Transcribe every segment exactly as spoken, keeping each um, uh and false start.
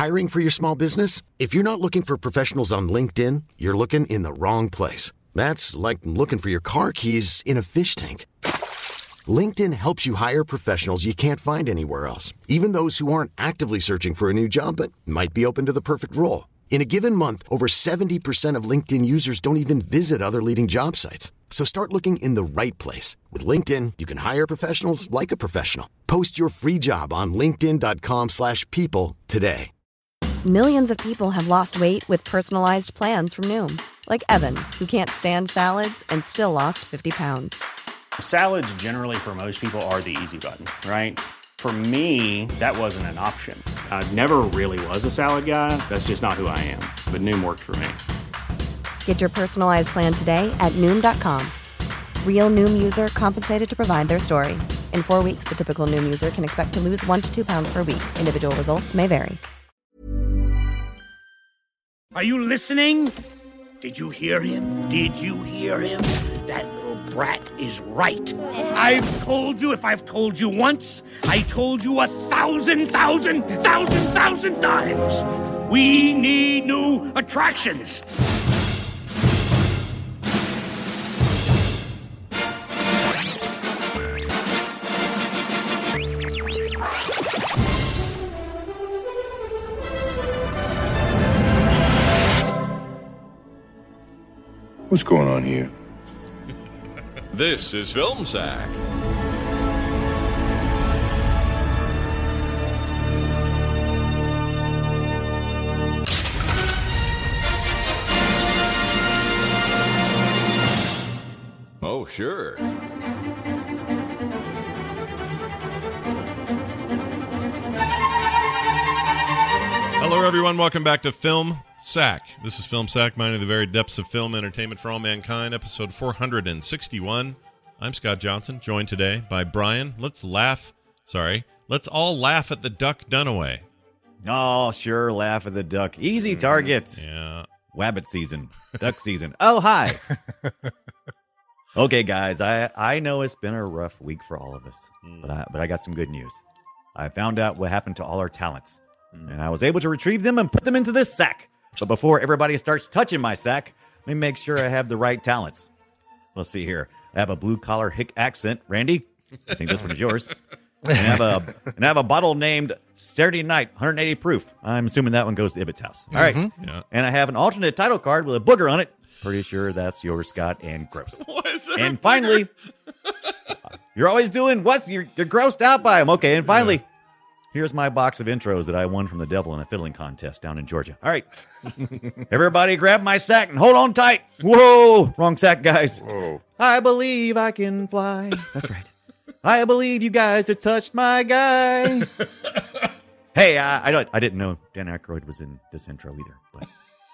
Hiring for your small business? If you're not looking for professionals on LinkedIn, you're looking in the wrong place. That's like looking for your car keys in a fish tank. LinkedIn helps you hire professionals you can't find anywhere else, even those who aren't actively searching for a new job but might be open to the perfect role. In a given month, over seventy percent of LinkedIn users don't even visit other leading job sites. So start looking in the right place. With LinkedIn, you can hire professionals like a professional. Post your free job on linkedin.com slash people today. Millions of people have lost weight with personalized plans from Noom. Like Evan, who can't stand salads and still lost fifty pounds. Salads generally for most people are the easy button, right? For me, that wasn't an option. I never really was a salad guy. That's just not who I am. But Noom worked for me. Get your personalized plan today at Noom dot com. Real Noom user compensated to provide their story. In four weeks, the typical Noom user can expect to lose one to two pounds per week. Individual results may vary. Are you listening? Did you hear him? Did you hear him? That little brat is right. I've told you, if I've told you once, I told you a thousand, thousand, thousand, thousand times. We need new attractions. What's going on here? This is Film Sack. Oh, sure. Hello, everyone. Welcome back to Film Sack. This is Film Sack, mining the very depths of film entertainment for all mankind, episode four hundred sixty-one. I'm Scott Johnson, joined today by Brian. Let's laugh. Sorry. Let's all laugh at the Duck Dunaway. Oh, sure. Laugh at the duck. Easy target. Yeah. Wabbit season. Duck season. Oh, hi. Okay, guys. I, I know it's been a rough week for all of us, mm. but I, but I got some good news. I found out what happened to all our talents, mm. and I was able to retrieve them and put them into this sack. But before everybody starts touching my sack, let me make sure I have the right talents. Let's see here. I have a blue-collar hick accent. Randy, I think this one is yours. And I have a, and I have a bottle named Saturday Night, one hundred eighty proof. I'm assuming that one goes to Ibbott's house. All right. Mm-hmm. Yeah. And I have an alternate title card with a booger on it. Pretty sure that's yours, Scott, and gross. What is that? And finally, you're always doing what? You're, you're grossed out by them. Okay, and finally, yeah. Here's my box of intros that I won from the devil in a fiddling contest down in Georgia. All right. Everybody grab my sack and hold on tight. Whoa. Wrong sack, guys. Whoa. I believe I can fly. That's right. I believe you guys have touched my guy. Hey, I, I, don't, I didn't know Dan Aykroyd was in this intro either. But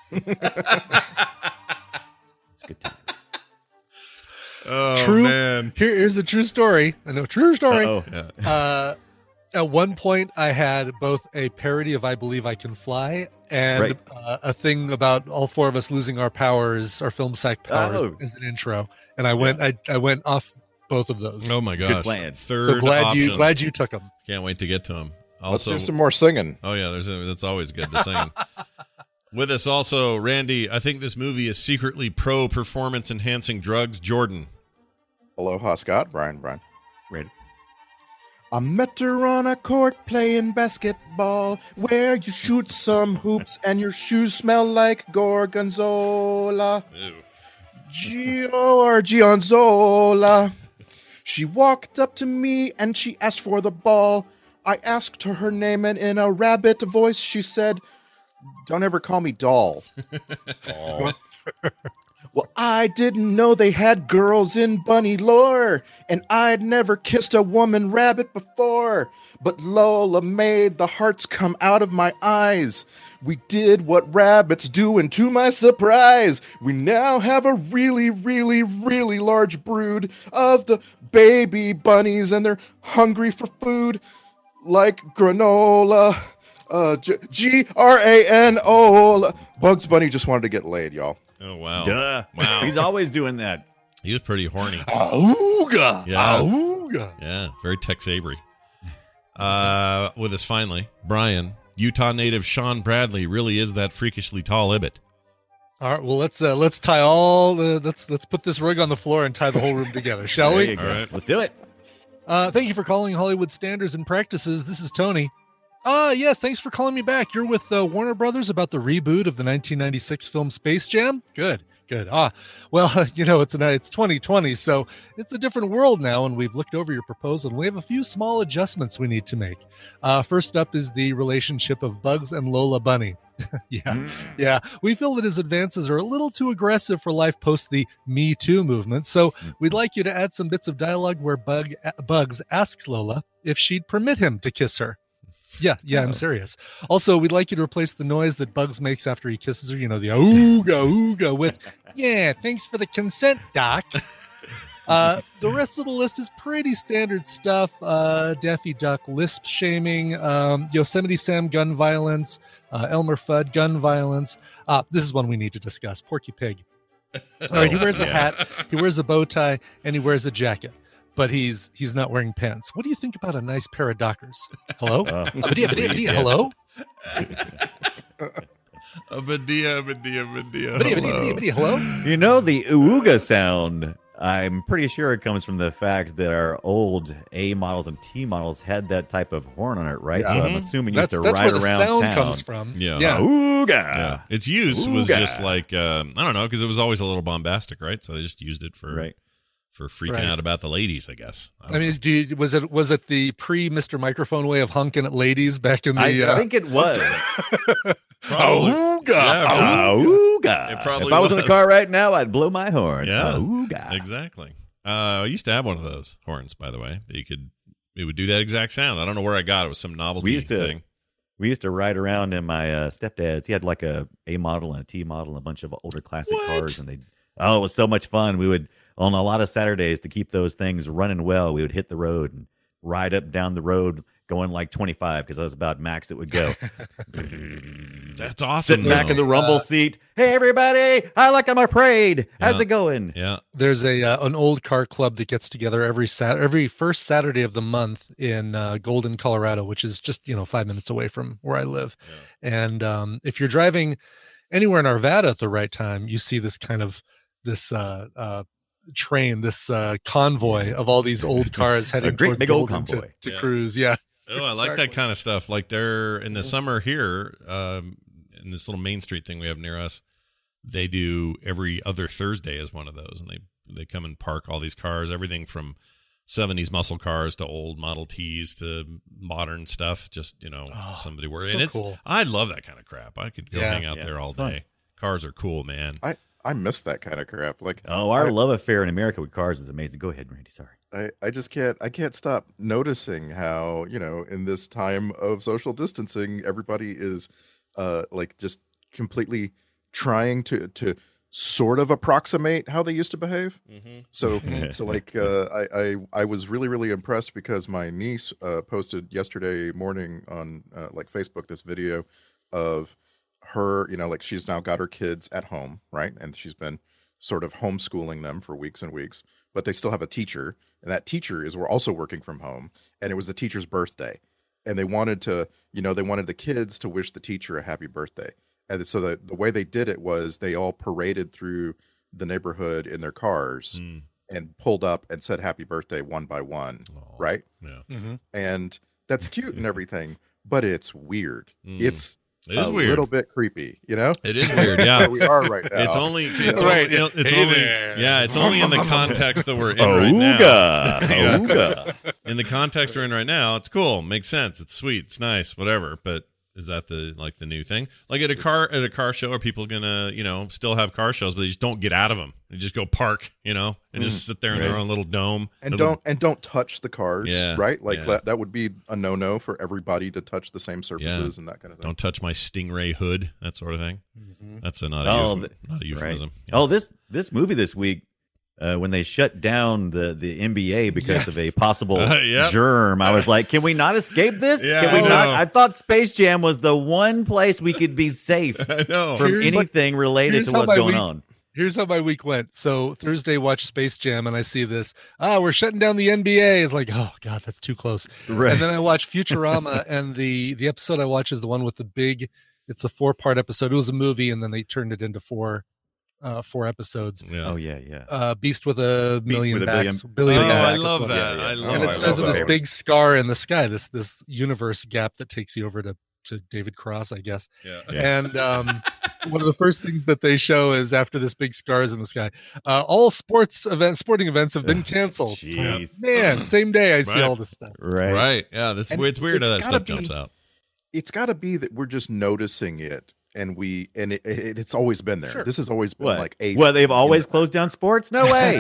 it's good times. Oh, true, man. Here, here's a true story. I know, true story. Uh-oh. Yeah. Uh, at one point, I had both a parody of I Believe I Can Fly and Right. uh, a thing about all four of us losing our powers, our film sack powers, Oh. as an intro. And I went, I, I went off both of those. Oh, my gosh. Good plan. Third so glad option. you, glad you took them. Can't wait to get to him. Let's Also, do some more singing. Oh, yeah, there's a, that's always good, the singing. With us also, Randy, I think this movie is secretly pro-performance-enhancing drugs. Jordan. Aloha, Scott. Brian, Brian. Ready? I met her on a court playing basketball where you shoot some hoops and your shoes smell like gorgonzola. Ew. G O R Gionzola. She walked up to me and she asked for the ball. I asked her her name and in a rabbit voice she said, "Don't ever call me doll." Oh. Well, I didn't know they had girls in bunny lore, and I'd never kissed a woman rabbit before. But Lola made the hearts come out of my eyes. We did what rabbits do, and to my surprise, we now have a really, really, really large brood of the baby bunnies, and they're hungry for food like granola. Uh, G R A N O. Bugs Bunny just wanted to get laid, y'all. Oh, wow. Duh. Wow. He's always doing that. He was pretty horny. Auga. Yeah. Auga. Yeah, very Tex Avery. Uh, with us finally, Brian. Utah native Sean Bradley really is that freakishly tall Ibbot. All right, well let's uh, let's tie all the let's let's put this rig on the floor and tie the whole room together, shall There we? you go. All right. Let's do it. Uh, thank you for calling Hollywood Standards and Practices. This is Tony. Ah, yes, thanks for calling me back. You're with uh, Warner Brothers about the reboot of the nineteen ninety-six film Space Jam? Good, good. Ah, well, you know, it's, an, it's twenty twenty, so it's a different world now, and we've looked over your proposal, and we have a few small adjustments we need to make. Uh, first up is the relationship of Bugs and Lola Bunny. yeah, mm. yeah. We feel that his advances are a little too aggressive for life post the Me Too movement, so we'd like you to add some bits of dialogue where Bug, Bugs asks Lola if she'd permit him to kiss her. Yeah, yeah, I'm serious. Also, we'd like you to replace the noise that Bugs makes after he kisses her, you know, the ooga ooga with, yeah, thanks for the consent, Doc. Uh, the rest of the list is pretty standard stuff. Uh, Daffy Duck lisp shaming, um, Yosemite Sam gun violence, uh, Elmer Fudd gun violence. Uh, this is one we need to discuss. Porky Pig. All right, he wears a hat, he wears a bow tie, and he wears a jacket. But he's he's not wearing pants. What do you think about a nice pair of Dockers? Hello? Uh, Abadia, abadia, abadia, hello? Abadia, abadia, abadia, Abadia, hello. abadia, abadia, hello? You know, the ooga sound, I'm pretty sure it comes from the fact that our old A models and T models had that type of horn on it, right? Yeah. So I'm Mhm. assuming you used That's, to that's ride where the around sound town. comes from. Yeah. Yeah. Ooga. Yeah. Its use was Ooga. just like, um, I don't know, because it was always a little bombastic, right? So they just used it for Right. for freaking Right. out about the ladies, I guess. I, I mean, do you, was it was it the pre Mister Microphone way of hunking at ladies back in the? I uh, think it was. Probably. Ooga. Yeah, probably. Ooga. It probably if I was, in the was. car right now, I'd blow my horn. Yeah. Ooga. Exactly. Uh, I used to have one of those horns, by the way. That you could, it would do that exact sound. I don't know where I got it. It was some novelty We used to- thing. We used to ride around in my uh, stepdad's. He had like a A model and a T model and a bunch of older classic What? cars, and they oh, it was so much fun. We would on a lot of Saturdays to keep those things running well. We would hit the road and ride up down the road going like twenty-five because that was about max it would go. That's awesome. Sitting back though. in the rumble seat. Hey everybody, I like I'm a parade. How's Yeah. it going? Yeah. There's a uh, an old car club that gets together every sat every first Saturday of the month in uh, Golden, Colorado, which is just you know five minutes away from where I live. And um, if you're driving anywhere in Arvada at the right time, you see this kind of this uh, uh, train, this uh, convoy of all these old cars heading great towards big old Golden to, convoy. to Yeah. cruise. Yeah. Oh, I like that kind of stuff. Like they're in the summer here, um, in this little Main Street thing we have near us. They do every other Thursday as one of those, and they they come and park all these cars, everything from seventies muscle cars to old Model Ts to modern stuff. Just you know, Oh, somebody where so and it's. cool. I love that kind of crap. I could go Yeah. hang out Yeah, there all it's fun. day. Cars are cool, man. I I miss that kind of crap. Like Oh, our I, love affair in America with cars is amazing. Go ahead, Randy. Sorry. I I just can't I can't stop noticing how you know in this time of social distancing, everybody is uh like just completely trying to to sort of approximate how they used to behave. Mm-hmm. So so like uh, I, I I was really really impressed because my niece uh, posted yesterday morning on uh, like Facebook this video of her, you know, like she's now got her kids at home, right? And she's been sort of homeschooling them for weeks and weeks, but they still have a teacher, and that teacher is we're also working from home, and it was the teacher's birthday, and they wanted to, you know, they wanted the kids to wish the teacher a happy birthday. And so the, the way they did it was they all paraded through the neighborhood in their cars Mm. and pulled up and said happy birthday one by one, Oh, right? Yeah. Mm-hmm. And that's cute and everything, but it's weird. Mm. It's It is a weird. little bit creepy, you know? It is weird. Yeah. Where we are right now. It's only it's Right. only it's Hey only there. yeah, it's only in the context that we're in right now. Ooga. Yeah. Ooga. In the context we're in right now, it's cool, makes sense, it's sweet, it's nice, whatever. But is that the like the new thing? Like at a car at a car show, are people gonna you know still have car shows, but they just don't get out of them? They just go park, you know, and just sit there in their Right. own little dome and Their don't little- and don't touch the cars, Yeah, right? Like yeah. that, that would be a no-no for everybody to touch the same surfaces and that kind of thing. don't touch my Stingray hood, that sort of thing. Mm-hmm. That's a not a, Oh, euph- the- not a euphemism. Right. Oh, this this movie this week, uh, when they shut down the, the N B A because Yes. of a possible Uh, yep. germ, I was like, can we not escape this? Yeah, can we I not? know. I thought Space Jam was the one place we could be safe I know. from Here's- anything related here's to how what's my going week- on. Here's how my week went. So Thursday, watch Space Jam, and I see this. Ah, we're shutting down the N B A. It's like, oh god, that's too close. Right. And then I watch Futurama, and the the episode I watch is the one with the big. It's a four part episode. It was a movie, and then they turned it into four, uh, four episodes. Yeah. Oh yeah, yeah. Uh, Beast with a Beast million with a backs. billion- billion Oh, I backs. love that. Yeah, yeah. I And love And Oh, it I starts love with this that. big scar in the sky. This this universe gap that takes you over to to David Cross, I guess. Yeah. And um, one of the first things that they show is after this big scar is in the sky, uh, all sports events, sporting events have been canceled. Jeez. Man, same day I see Right. all this stuff. Right. Right. Yeah. That's And it's weird how that it's stuff gotta jumps be- out. It's got to be that we're just noticing it, and we and it, it, it's always been there. Sure. This has always been What? like a. Well, they've always you know, closed down sports. No way.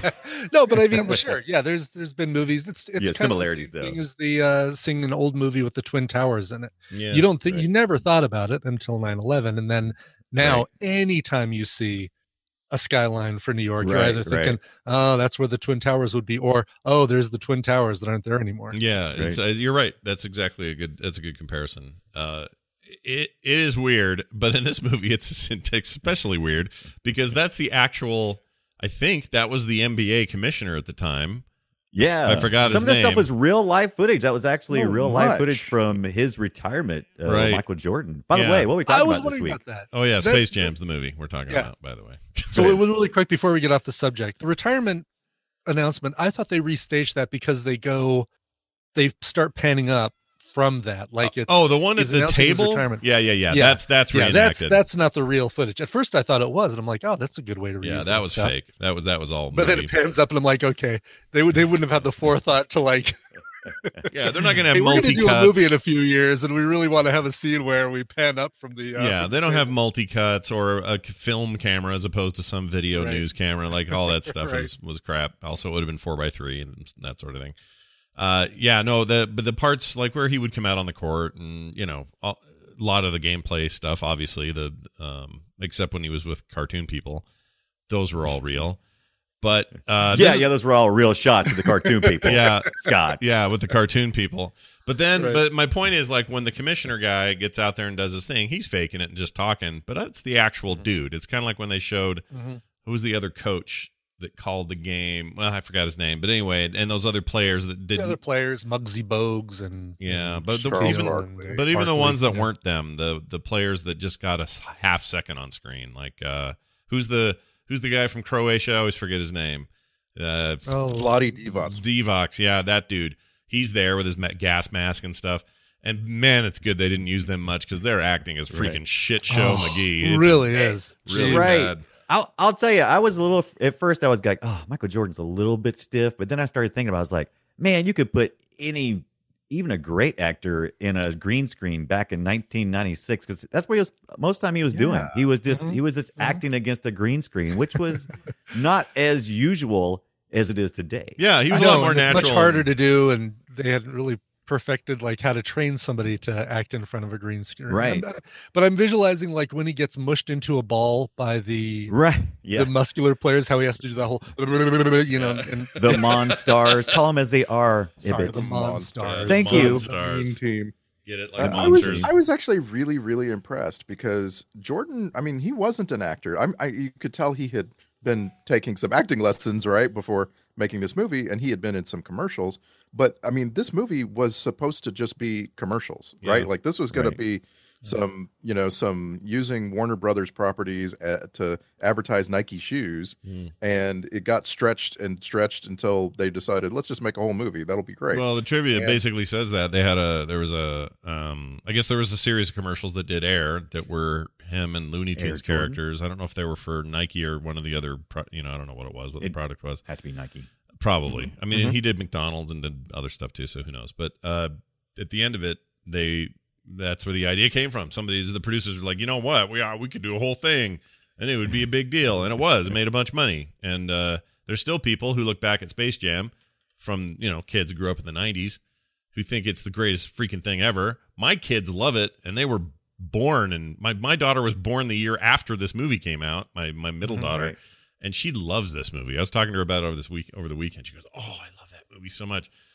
No, but I mean, sure, yeah. There's there's been movies. It's it's Yeah, kind similarities, of the same though. thing as the uh, seeing an old movie with the Twin Towers in it. Yeah. You don't think right. you never thought about it until nine eleven, and then now Right. anytime you see a skyline for New York, you're Right, either thinking, oh, that's where the Twin Towers would be, or oh, there's the Twin Towers that aren't there anymore. Yeah, it's, uh, you're right. That's exactly a good. That's a good comparison. Uh, it it is weird, but in this movie, it's especially weird because that's the actual. I think that was the N B A commissioner at the time. Yeah, I forgot Some his of this name. stuff was real live footage. That was actually Oh, real live much. footage from his retirement, uh, Right. Michael Jordan. By Yeah. the way, what are we I talking was about this wondering week? about that. Oh yeah, That- Space Jam's the movie we're talking Yeah. about. By the way, So it was really quick before we get off the subject. The retirement announcement, I thought they restaged that because they go, they start panning up from that. Like it's oh, the one at he's the announcing his table. retirement. Yeah, yeah, yeah, Yeah. That's that's yeah, reenacted. that's that's not the real footage. At first, I thought it was, and I'm like, oh, that's a good way to reuse yeah, that was stuff. fake. That was that was all. But then movie. it pans up, and I'm like, okay, they would they wouldn't have had the forethought to like. Yeah, they're not gonna have hey, we're multi gonna do a movie in a cuts. few years, and we really want to have a scene where we pan up from the. Uh, Yeah, from they the don't have table. multi cuts or a c- film camera as opposed to some video Right. news camera. Like all that stuff Right. was was crap. Also, it would have been four by three and that sort of thing. Uh, yeah, no, the but the parts like where he would come out on the court and you know a lot of the gameplay stuff, obviously the um, except when he was with cartoon people, those were all real. But uh, Yeah, this- yeah, those were all real shots of the cartoon people. Yeah. Scott. yeah, with the cartoon people. But then, Right. but my point is, like, when the commissioner guy gets out there and does his thing, he's faking it and just talking. But that's the actual dude. It's kind of like when they showed Mhm. who was the other coach that called the game. Well, I forgot his name, but anyway, and those other players that The other didn't. Muggsy Bogues and Yeah, but the, Charles even Barkley. but even the Barkley, ones that yeah. weren't them, the the players that just got a s- half second on screen, like uh, who's the who's the guy from Croatia? I always forget his name. Uh, oh, Vlade Divac. Divox, yeah, that dude. He's there with his ma- gas mask and stuff. And man, it's good they didn't use them much because their acting is freaking Right. shit show Oh, McGee. It's really is. really Jeez. Right. bad. I'll I'll tell you, I was a little at first. I was like, oh, Michael Jordan's a little bit stiff, but then I started thinking about. it, I was like, man, you could put any, even a great actor in a green screen back in nineteen ninety-six because that's what he was most of the time he was doing. Yeah. He was just Mhm. he was just acting against a green screen, which was not as usual as it is today. Yeah, he was I a lot know, more and it's natural. much harder to do, and they hadn't really perfected like how to train somebody to act in front of a green screen. Right. And, uh, but I'm visualizing like when he gets mushed into a ball by the Right. Yeah. the muscular players, how he has to do the whole, you know, and The Monstars, call them as they are. sorry, Ibbot. the Monstars. Thank you. Monstars. Mean team. Get it Uh, like I was monsters. I was actually really really impressed because Jordan. I mean, he wasn't an actor. I'm, I you could tell he had been taking some acting lessons right before making this movie, and he had been in some commercials. But I mean, this movie was supposed to just be commercials, right? Yeah. Like this was going Right. to be some, you know, some using Warner Brothers properties uh to advertise Nike shoes, Mm. and it got stretched and stretched until they decided let's just make a whole movie. That'll be great. Well, the trivia And- basically says that they had a there was a um I guess there was a series of commercials that did air that were him and Looney Air Tunes Jordan? characters. I don't know if they were for Nike or one of the other pro- you know I don't know what it was what the It- product was. Had to be Nike. Probably. I mean, Mhm. he did McDonald's and did other stuff too, so who knows? But uh, at the end of it, they that's where the idea came from. Somebody, the producers were like, you know what, we are we could do a whole thing, and it would be a big deal, and it was. It made a bunch of money, and uh, there's still people who look back at Space Jam from you know kids who grew up in the nineties who think it's the greatest freaking thing ever. My kids love it, and they were born, and my my daughter was born the year after this movie came out. My my middle Mhm, daughter. right. And she loves this movie. I was talking to her about it over this week over the weekend. She goes, "Oh, I love that movie so much."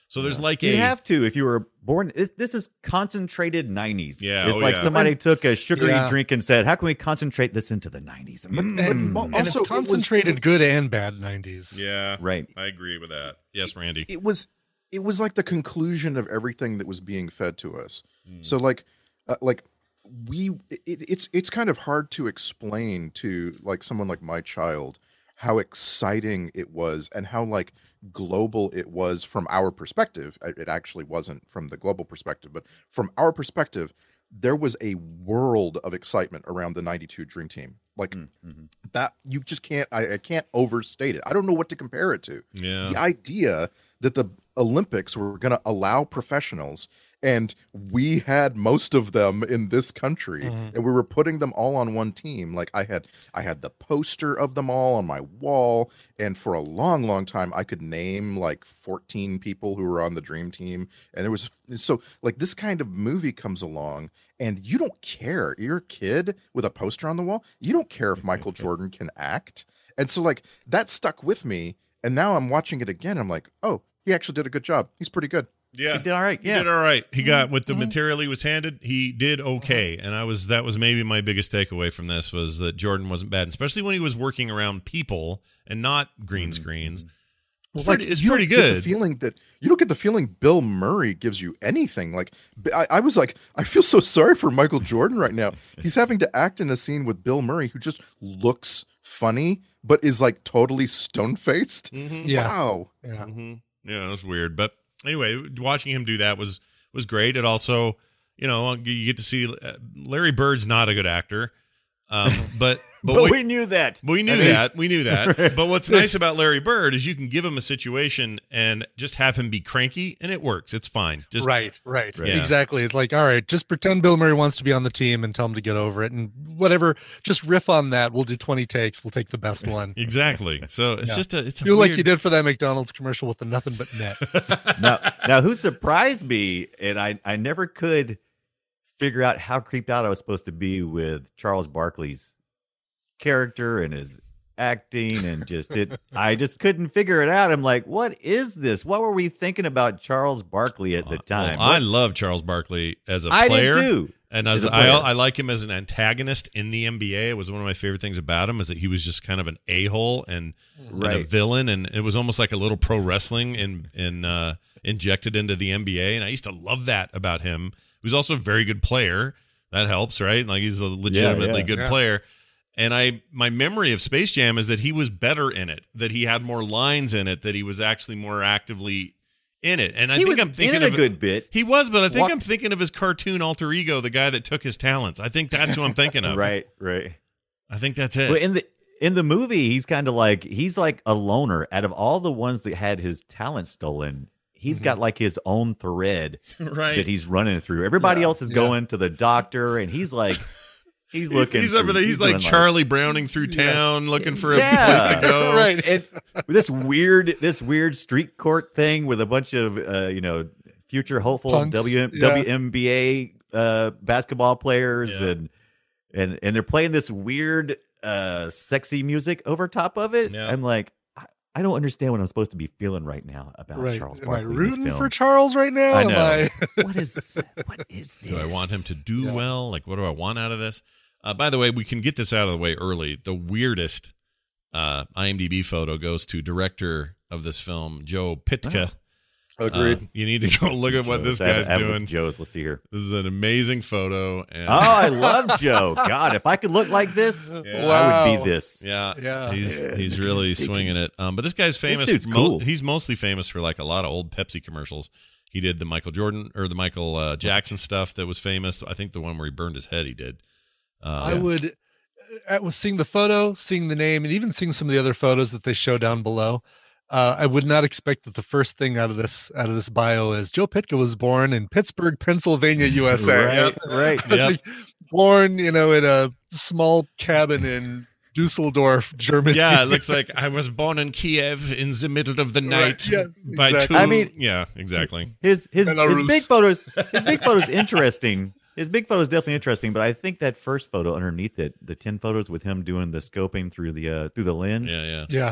So there's like you a have to if you were born. It, this is concentrated nineties. Yeah, it's oh, like yeah. somebody took a sugary Yeah. drink and said, "How can we concentrate this into the nineties?" But- Mm. but And, also, and it's it was- concentrated good and bad nineties. yeah, Right. I agree with that. Yes, Randy. it was it was like the conclusion of everything that was being fed to us. So like uh, like we it, it's it's kind of hard to explain to like someone like my child how exciting it was and how like global it was from our perspective. It actually wasn't from the global perspective, but from our perspective, there was a world of excitement around the ninety-two Dream Team. Like Mm-hmm. that, you just can't. I, I can't overstate it. I don't know what to compare it to. Yeah. The idea that the Olympics were going to allow professionals, and we had most of them in this country, Mhm. and we were putting them all on one team. Like I had, I had the poster of them all on my wall, and for a long, long time, I could name like fourteen people who were on the Dream Team, and it was so like this kind of movie comes along, and you don't care. You're a kid with a poster on the wall. You don't care if Michael Jordan can act, and so like that stuck with me. And now I'm watching it again. I'm like, oh, he actually did a good job. He's pretty good. Yeah, He did all right. He Yeah. did all right. He got with the Mhm. material he was handed. He did okay, and I was that was maybe my biggest takeaway from this was that Jordan wasn't bad, especially when he was working around people and not green screens. Well, Pretty- it's you don't pretty get good. The feeling that you don't get the feeling Bill Murray gives you anything. Like I, I was like, I feel so sorry for Michael Jordan right now. He's having to act in a scene with Bill Murray, who just looks funny but is like totally stone faced. Yeah. Wow. Yeah. hmm Yeah, that's weird. But anyway, watching him do that was was great. It also, you know, you get to see uh, Larry Bird's not a good actor, um, but but, But we, we knew that. we knew I mean- that we knew that. But what's nice about Larry Bird is you can give him a situation and just have him be cranky, and it works. It's fine. Just right, right, Yeah. exactly. It's like, all right, just pretend Bill Murray wants to be on the team and tell him to get over it, and whatever. Just riff on that. We'll do twenty takes. We'll take the best one. exactly. So it's Yeah. just a it's a Do weird... like you did for that McDonald's commercial with the nothing but net. now, now, who surprised me, and I, I never could figure out how creeped out I was supposed to be with Charles Barkley's character and his acting, and just it. I just couldn't figure it out. I'm like, what is this? What were we thinking about Charles Barkley at the time? Well, I What- love Charles Barkley as a I player. did too. And As as a I, player. I like him as an antagonist in the N B A. It was one of my favorite things about him is that he was just kind of an a-hole and, and a Right. villain, and it was almost like a little pro wrestling in, in, uh, injected into the N B A. And I used to love that about him. He was also a very good player. That helps, right? Like he's a legitimately yeah. good Yeah. player. And I, my memory of Space Jam is that he was better in it, that he had more lines in it, that he was actually more actively in it. And I he think was I'm thinking in a of good bit. He was, but I think What- I'm thinking of his cartoon alter ego, the guy that took his talents. I think that's who I'm thinking of. Right, right. I think that's it. Well, in the in the movie, he's kind of like he's like a loner. Out of all the ones that had his talent stolen, he's got like his own thread right. that he's running through. Everybody Yeah, else is yeah. going to the doctor, and he's like, he's He's, looking. he's over through- there. He's, like doing, Charlie Browning through Yes. town, looking for a Yeah. place to go. right. it, this weird, this weird street court thing with a bunch of, uh, you know, future hopeful Punks, W yeah. W N B A uh, basketball players, Yeah. and and and they're playing this weird, uh, sexy music over top of it. Yeah. I'm like, I, I don't understand what I'm supposed to be feeling right now about Right. Charles Am I Barkley in this rooting film. for Charles right now? I Am know. I- what is what is this? Do I want him to do Yeah. well? Like, what do I want out of this? Uh, by the way, we can get this out of the way early. The weirdest uh, IMDb photo goes to director of this film, Joe Pitka. Agreed. Uh, you need to go look at what this Joe's. I have- guy's I have the doing. Joe's. Let's see here. This is an amazing photo. And Oh, I love Joe. God, if I could look like this, Yeah. I would Wow. be this. Yeah, Yeah. he's Yeah. he's really swinging it. Um, but this guy's famous. dude's mo- cool. he's mostly famous for like a lot of old Pepsi commercials. He did the Michael Jordan or the Michael uh, Jackson stuff that was famous. I think the one where he burned his head, he did. Uh, I would, I was seeing the photo, seeing the name, and even seeing some of the other photos that they show down below. Uh, I would not expect that the first thing out of this out of this bio is Joe Pitka was born in Pittsburgh, Pennsylvania, U S A. Right, right. Yep. Like, born, you know, in a small cabin in Dusseldorf, Germany. Yeah, it looks like I was born in Kiev in the middle of the night. Right, yes, by exactly. two. I mean- yeah, exactly. His his, his Belarus. big photos his big photos interesting. His big photo is definitely interesting, but I think that first photo underneath it, the ten photos with him doing the scoping through the uh, through the lens, Yeah, yeah. yeah.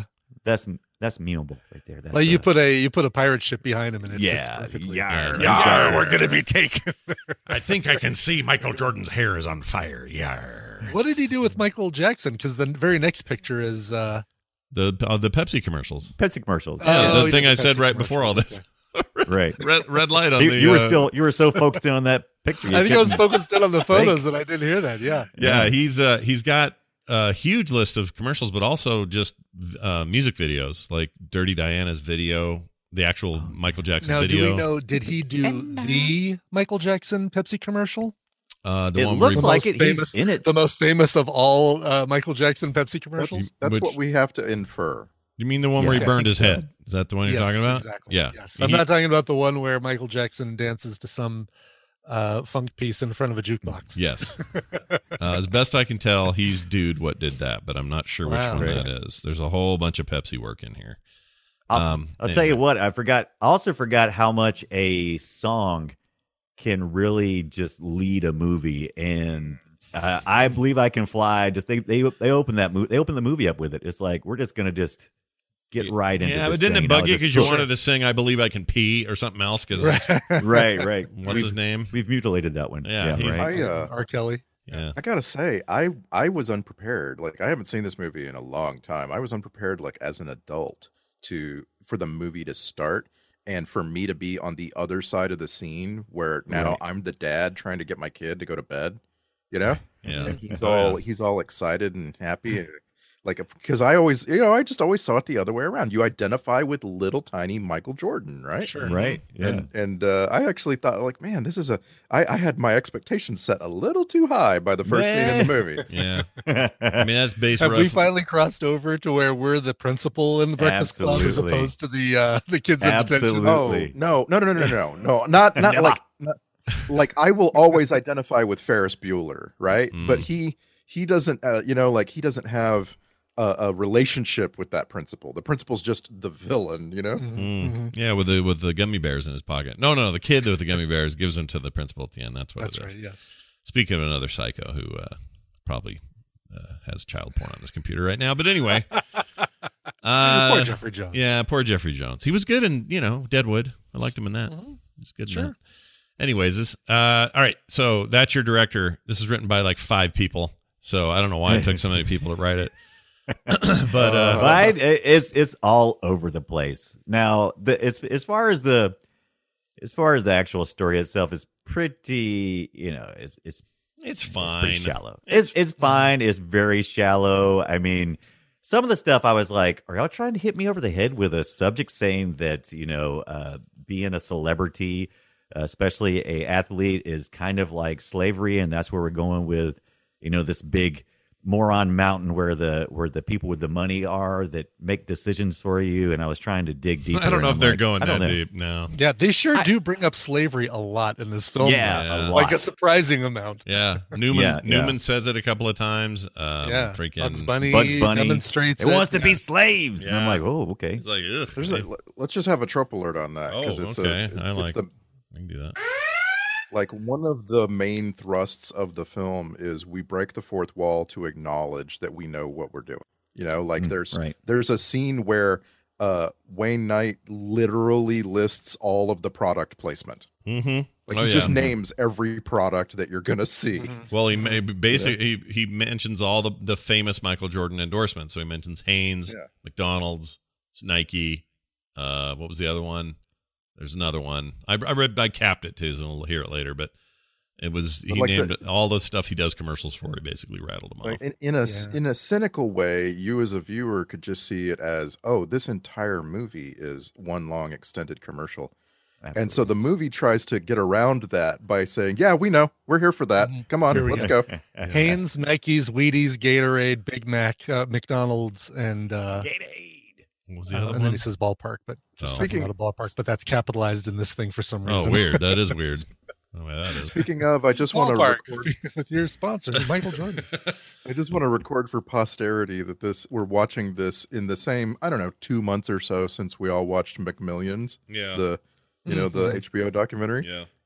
that's that's memeable right there. That's, Like you uh, put a you put a pirate ship behind him and it fits yeah, perfectly. yar, Yar, yar. we're gonna be taken. I think I can see Michael Jordan's hair is on fire. Yar. What did he do with Michael Jackson? Because the very next picture is uh, The uh, the Pepsi commercials. Pepsi commercials. Yeah, Oh, the he thing did I the said Pepsi right before all this. Right. Red red light on You, the. you were uh, still you were so focused in on that picture. you I think I was couldn't- focused in on the photos that I didn't hear that. Yeah. Yeah, he's uh he's got a huge list of commercials, but also just uh, music videos like Dirty Diana's video, the actual Michael Jackson Now, video. do we know? Did he do the Michael Jackson Pepsi commercial? Uh, the It one where looks he- like most it. He's famous- in it. The most famous of all uh, Michael Jackson Pepsi commercials. That's, that's Which- what we have to infer. You mean the one where he Yeah, I burned think his so. head? Is that the one you're Yes, talking about? Exactly. Yeah. Yes. I'm He- not talking about the one where Michael Jackson dances to some uh, funk piece in front of a jukebox. Yes. uh, as best I can tell, he's dude what did that, but I'm not sure which Wow. one Right. that is. There's a whole bunch of Pepsi work in here. I'll, Um, I'll tell you anyway. what, I forgot. I also forgot how much a song can really just lead a movie. And uh, I Believe I Can Fly. Just they they they open that movie. They open the movie up with it. It's like we're just gonna just get right into. Yeah, this but didn't thing. it And I bug was you just because you so- wanted to sing "I Believe I Can Pee" or something else? Because right, right. what's We've- his name? We've mutilated that one. Yeah, Yeah, he's- right. I uh, R. Kelly. Yeah, I gotta say, I I was unprepared. Like I haven't seen this movie in a long time. I was unprepared, like as an adult, to for the movie to start and for me to be on the other side of the scene where now Right. I'm the dad trying to get my kid to go to bed. You know, yeah. and he's Oh, all yeah. he's all excited and happy. and, Like, because I always, you know, I just always saw it the other way around. You identify with little tiny Michael Jordan, right? Sure. Right. Yeah. And and uh, I actually thought, like, man, this is a. I, I had my expectations set a little too high by the first scene in the movie. Yeah, I mean that's based. Have we rough- finally crossed over to where we're the principal in the Breakfast Club as Absolutely. opposed to the uh, the kids in Absolutely. detention? Oh no, no, no, no, no, no, no, not not Never. like not, like I will always identify with Ferris Bueller, right? Mm. But he he doesn't, uh, you know, like he doesn't have a, a relationship with that principal. The principal's just the villain, you know. Mhm, Mm. mhm. Yeah, with the with the gummy bears in his pocket. No, no, the kid with the gummy bears gives them to the principal at the end. That's what That's it is. right. Yes. Speaking of another psycho who uh, probably uh, has child porn on his computer right now, but anyway, uh, Poor Jeffrey Jones. Yeah, poor Jeffrey Jones. He was good in you know Deadwood. I liked him in that. Mhm. He was good in Sure. that. Anyways, this uh, all right. So that's your director. This is written by like five people. So I don't know why it took so many people to write it. but uh, right? It- It's it's all over the place. Now, the as as far as the as far as the actual story itself is pretty, you know, it's it's it's It's fine. pretty shallow. It's it's fine. It's very shallow. I mean, some of the stuff I was like, are y'all trying to hit me over the head with a subject saying that, you know, uh, being a celebrity, uh, especially a athlete, is kind of like slavery, and that's where we're going with, you know, this big moron mountain where the where the people with the money are that make decisions for you. And I was trying to dig deeper. I don't know and if I'm they're like, going I don't that know. deep. No. Yeah, they sure I- do bring up slavery a lot in this film. Yeah, Yeah. a like a lot. surprising amount. Yeah, Newman. Yeah, yeah. Newman says it a couple of times. Um, yeah, freaking Bugs Bunny, Bugs Bunny. demonstrates It wants to yeah. be slaves. And I'm Yeah. like, oh, okay. He's like, ugh. There's a, let's just have a trope alert on that Oh, because it's okay. a, I it's like- the, I can do that. like one of the main thrusts of the film is we break the fourth wall to acknowledge that we know what we're doing. You know, like Mm, there's right. there's a scene where uh Wayne Knight literally lists all of the product placement. Mm-hmm. Like Oh, he yeah. just names every product that you're gonna see. Well, he may, basically he, he mentions all the, the famous Michael Jordan endorsements. So he mentions Hanes, Yeah. McDonald's, Nike. Uh, what was the other one? There's another one. I, I read I capped it too, so we'll hear it later. But it was he But like named the- all the stuff he does commercials for. He basically rattled them Like off. in, in a Yeah. in a cynical way, you as a viewer could just see it as, oh, this entire movie is one long extended commercial. And so the movie tries to get around that by saying, yeah, we know. We're here for that. Come on, Here we let's go. go. Hanes, Nikes, Wheaties, Gatorade, Big Mac, uh, McDonald's, and uh, What was the uh, other and one? then he says ballpark, but just Oh. talking about a ballpark, but that's capitalized in this thing for some reason. Oh, weird. That is weird. Oh, yeah, that is. Speaking of, I just want to Ballpark record, with your sponsor, Michael Jordan. I just want to record for posterity that this we're watching this in the same, I don't know, two months or so since we all watched McMillions, Yeah. the you know, the Mhm. H B O documentary. Yeah.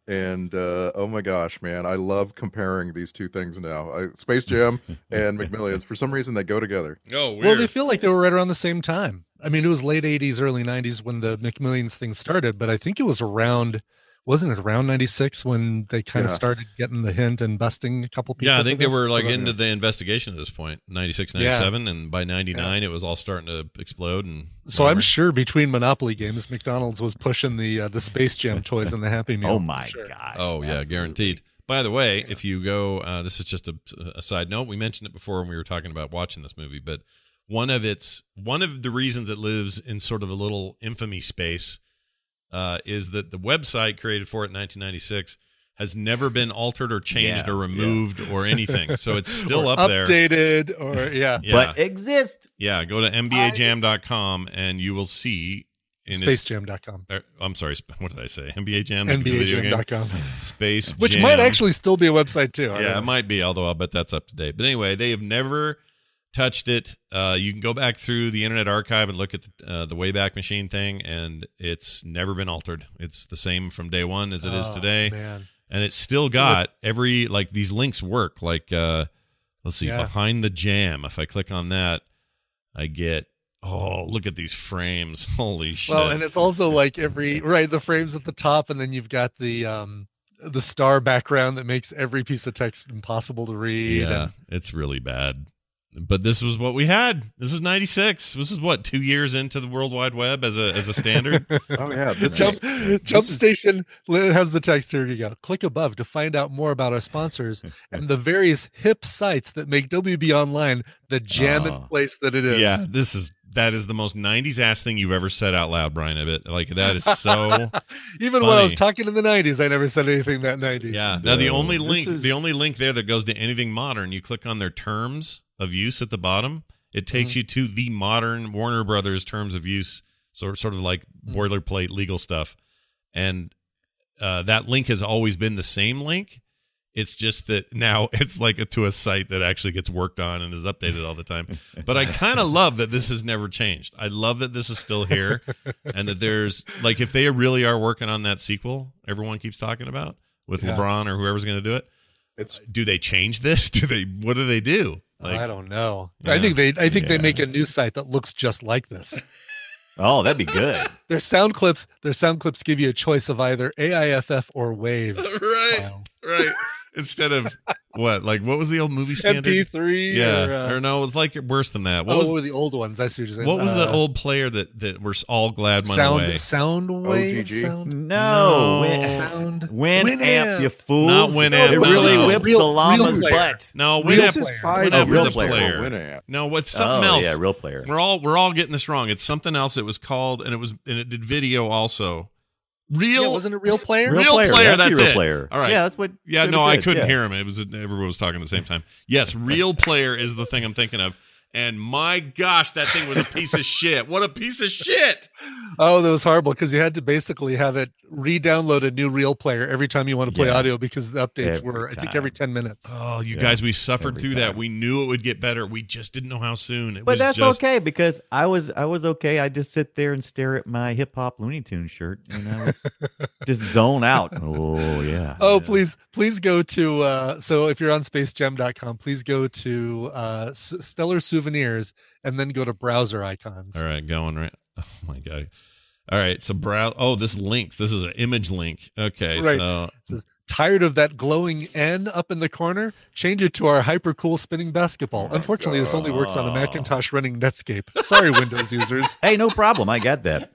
And uh, oh my gosh, man, I love comparing these two things now. I, Space Jam and McMillions. For some reason, they go together. Oh, weird. Well, they feel like they were right around the same time. I mean, it was late eighties, early nineties when the McMillions thing started, but I think it was around, wasn't it around ninety-six when they kind of Yeah. started getting the hint and busting a couple people? Yeah, I for think they this? were like Whatever. into the investigation at this point, ninety-six, ninety-seven, and by ninety-nine it was all starting to explode. And So I'm whatever. sure between Monopoly games, McDonald's was pushing the uh, the Space Jam toys and the Happy Meal. Oh my Sure. god. Oh yeah, Absolutely. guaranteed. By the way, if you go, uh, this is just a, a side note. We mentioned it before when we were talking about watching this movie, but one of its one of the reasons it lives in sort of a little infamy space uh, is that the website created for it in nineteen ninety-six has never been altered or changed Yeah, or removed or anything. So it's still Or up there. updated, or yeah, Yeah, But exist. yeah. Go to N B A jam dot com and you will see in its- space jam dot com. er, I'm sorry, sp- what did I say? N B A Jam, the N B A video jam game? dot com. Space Which Jam. might actually still be a website too. I don't Yeah, know. it might be, although I'll bet that's up to date. But anyway, they have never touched it. Uh, you can go back through the Internet Archive and look at the, uh, the Wayback Machine thing, and it's never been altered. It's the same from day one as it is Oh, today. Man. And it's still got every, like, these links work. Like, uh, let's see, Yeah. Behind the Jam. If I click on that, I get, oh, look at these frames. Holy shit. Well, and it's also like every right the frames at the top, and then you've got the um the star background that makes every piece of text impossible to read. Yeah, and- it's really bad. But this was what we had. This was ninety-six. This is what, two years into the World Wide Web as a as a standard? Oh yeah, this Jump, is Jump this is- Station li- has the text. Here you go. Click above to find out more about our sponsors and the various hip sites that make W B Online the jam Oh. and place that it is. Yeah, this is that is the most nineties ass thing you've ever said out loud, Brian. I bet like that is so. Even when I was funny. talking in the nineties, I never said anything that nineties. Yeah. Now the No, only this link, is- the only link there that goes to anything modern, you click on their terms of use at the bottom. It takes Mm-hmm. you to the modern Warner Brothers terms of use, sort sort of like Mm-hmm. boilerplate legal stuff, and uh, that link has always been the same link. It's just that now it's like a, to a site that actually gets worked on and is updated all the time. But I kind of love that this has never changed. I love that this is still here, and that there's like if they really are working on that sequel, everyone keeps talking about with Yeah. LeBron or whoever's going to do it. It's Do they change this? Do they? What do they do? Like, I don't know. Yeah. I think they I think they Yeah. make a new site that looks just like this. Oh, that'd be good. Their sound clips, their sound clips give you a choice of either A I F F or WAV. right, Wow. right. Instead of what? Like what was the old movie M standard? P three. Yeah, Or, uh, or no, it was like worse than that. What oh, was were the old ones? I see what you're saying. what was the Uh, old player that that we're all glad went sound away? sound wave? O G G? Sound, No, No. Win, sound Winamp, Winamp. you fools. Not Winamp, It no, really no. whips Real- the llama's real player. butt. No, Real Winamp. player. five Winamp real is a player. player. Winamp. No, what's something Oh, else? yeah, real player. We're all we're all getting this wrong. It's something else. It was called, and it was and it did video also. Real, Yeah, wasn't it real player? Real player, That's that's real it. player. All right. Yeah, that's what. Yeah, what no, it I said, couldn't yeah. hear him. It was everyone was talking at the same time. Yes, real player is the thing I'm thinking of. And my gosh, that thing was a piece of shit. What a piece of shit! Oh, that was horrible because you had to basically have it re-download a new real player every time you want to play Yeah. audio because the updates Every were, I think, time. every ten minutes. Oh, you Yeah, guys, we suffered every through that. time. We knew it would get better. We just didn't know how soon. It But was that's just, okay because I was I was okay. I just sit there and stare at my hip hop Looney Tunes shirt and I was just zone out. Oh yeah. Oh, Yeah. please, please go to, uh, so if you're on space jam dot com, please go to uh, S- Stellar Souvenirs and then go to browser icons. All right, going right. Oh my god. All right, so brow. Oh, this links. This is an image link. Okay, Right. so It says, tired of that glowing N up in the corner? Change it to our hyper cool spinning basketball. Unfortunately, this only works on a Macintosh running Netscape. Sorry, Windows users. Hey, no problem. I got that.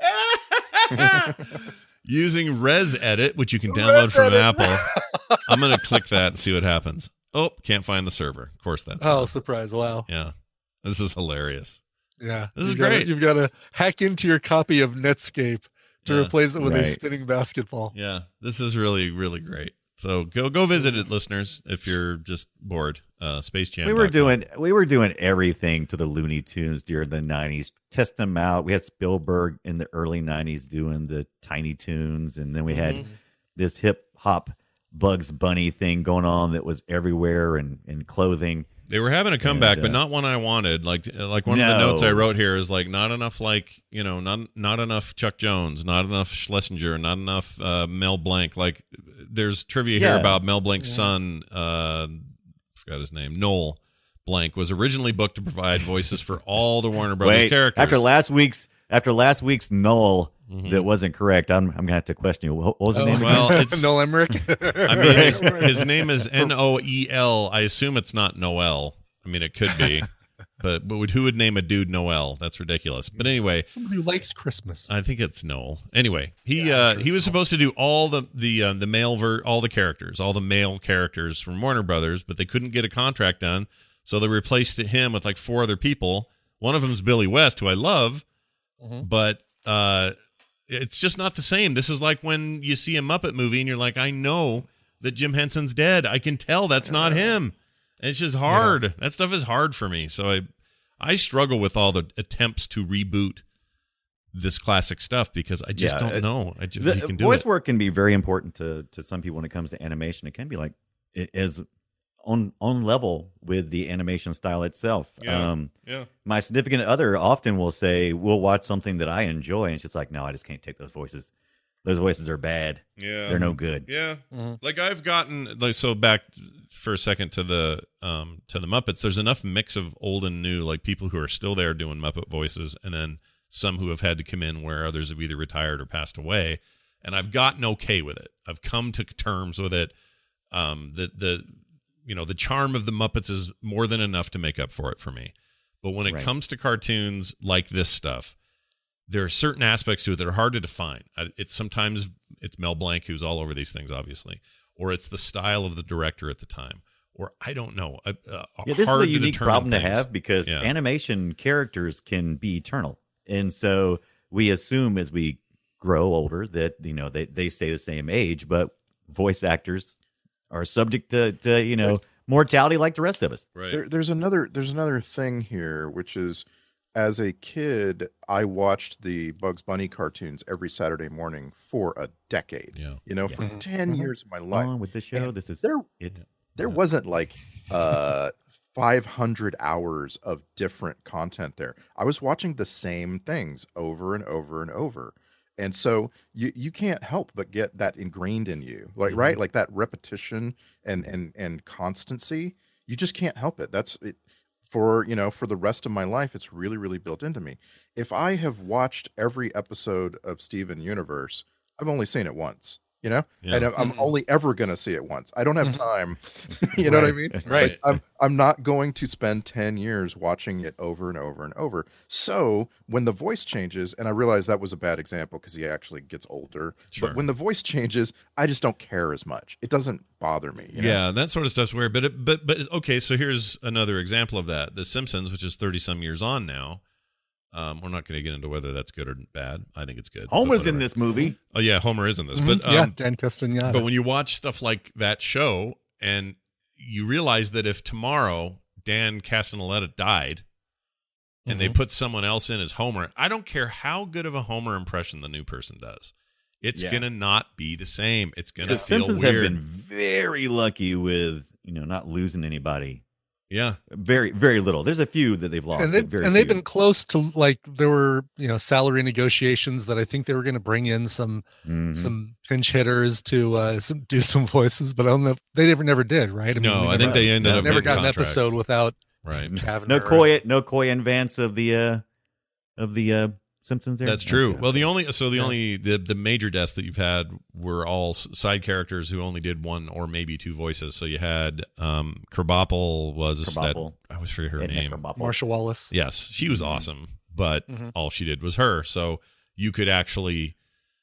using Res Edit, which you can download from Edit. Apple. I'm gonna click that and see what happens. Oh, can't find the server. Of course, that's Oh, gone. surprise. Wow. Yeah. This is hilarious. Yeah. This is You've gotta- great. you've got to hack into your copy of Netscape to Yeah. replace it with a Right. spinning basketball. Yeah, this is really, really great. So go go visit it, listeners, if you're just bored. Uh, Space Jam. We were doing we were doing everything to the Looney Tunes during the nineties. Test them out. We had Spielberg in the early nineties doing the Tiny Toons, and then we had Mm-hmm. this hip hop Bugs Bunny thing going on that was everywhere and and clothing. They were having a comeback, And, but uh, not one I wanted. Like like one of the No. notes I wrote here is like not enough like you know not not enough Chuck Jones, not enough Schlesinger, not enough uh, Mel Blanc. Like there's trivia Yeah. here about Mel Blanc's Yeah. son. Uh, forgot his name. Noel Blanc was originally booked to provide voices for all the Warner Brothers Wait, characters. after last week's after last week's Noel Mhm. that wasn't correct, I'm I'm gonna have to question you. What, what was his Oh, name? well, again? it's Noel Emmerich. I mean, his, his name is N O E L. I assume it's not Noel. I mean, it could be, but but would, who would name a dude Noel? That's ridiculous. But anyway, Somebody who likes Christmas. I think it's Noel. Anyway, he Yeah, I'm uh, sure he it's was Noel. supposed to do all the the uh, the male ver- all the characters, all the male characters from Warner Brothers, but they couldn't get a contract done, so they replaced him with like four other people. One of them is Billy West, who I love, Mhm. but uh, it's just not the same. This is like when you see a Muppet movie and you're like, I know that Jim Henson's dead. I can tell that's not him. And it's just hard. That stuff is hard for me. So I I struggle with all the attempts to reboot this classic stuff because I just Yeah, don't uh, know. I just The you can do voice it. work can be very important to to some people when it comes to animation. It can be like it is on on level with the animation style itself. Yeah. Um, Yeah. my significant other often will say, "We'll watch something that I enjoy," and it's just like, "No, I just can't take those voices. Those voices are bad. Yeah. They're no good." Yeah. Mhm. Like I've gotten like so back for a second to the um to the Muppets. There's enough mix of old and new, like people who are still there doing Muppet voices, and then some who have had to come in where others have either retired or passed away. And I've gotten okay with it. I've come to terms with it. Um, the the you know the charm of the Muppets is more than enough to make up for it for me. But when it Right. comes to cartoons like this stuff, there are certain aspects to it that are hard to define. I- It's sometimes it's Mel Blanc who's all over these things, obviously, or it's the style of the director at the time, or I don't know. Uh, uh, Yeah, this hard is a to unique determine problem to things. have because Yeah. animation characters can be eternal, and so we assume as we grow older that you know they they stay the same age, but voice actors are subject to, to you know mortality like the rest of us. Right. There, there's another there's another thing here, which is as a kid, I watched the Bugs Bunny cartoons every Saturday morning for a decade. Yeah. You know, for Mhm. ten Mhm. years of my life. On with the show. And This is there it. there Yeah. wasn't like uh five hundred hours of different content there. I was watching the same things over and over and over. And so you you can't help but get that ingrained in you. Like Mhm. right? Like that repetition and and and constancy. You just can't help it. That's it for, you know, for the rest of my life it's really really built into me. If I have watched every episode of Steven Universe, I've only seen it once. You know, Yeah. and I'm, I'm Mhm. only ever gonna see it once. I don't have Mhm. time. You know what I Right. mean? Right. Like, I'm I'm not going to spend ten years watching it over and over and over. So when the voice changes, and I realize that was a bad example because he actually gets older. Sure. But when the voice changes, I just don't care as much. It doesn't bother me. you know? Yeah, that sort of stuff's weird. But it, but but okay, so here's another example of that: The Simpsons, which is thirty some years on now. Um, we're not going to get into whether that's good or bad. I think it's good. but Homer's in whatever. this movie. Oh yeah, Homer is in this. Mhm. But um, yeah, Dan Castellaneta. But when you watch stuff like that show and you realize that if tomorrow Dan Castellaneta died and they Mhm. put someone else in as Homer, I don't care how good of a Homer impression the new person does. It's Yeah. going to not be the same. It's going to The feel Simpsons weird. have been very lucky with you know not losing anybody. Yeah. Very very little. There's a few that they've lost. and, they, but very and they've few. been close to like there were you know salary negotiations that I think they were going to bring in some Mhm. some pinch hitters to uh some, do some voices, but I don't know if they never never did, right? I No, we I think never- they ended no, up never getting got an contracts. episode without Right. Kavner. no Coy no Coy and Vance of the uh of the uh Simpsons there. That's true. Okay. Well, the only so the Yeah. only the the major deaths that you've had were all s- side characters who only did one or maybe two voices. So you had um Krabappel was Krabappel. that I always forget her Edna name. Krabappel. Marsha Wallace. Yes, she was Mhm. awesome, but Mhm. all she did was her. So you could actually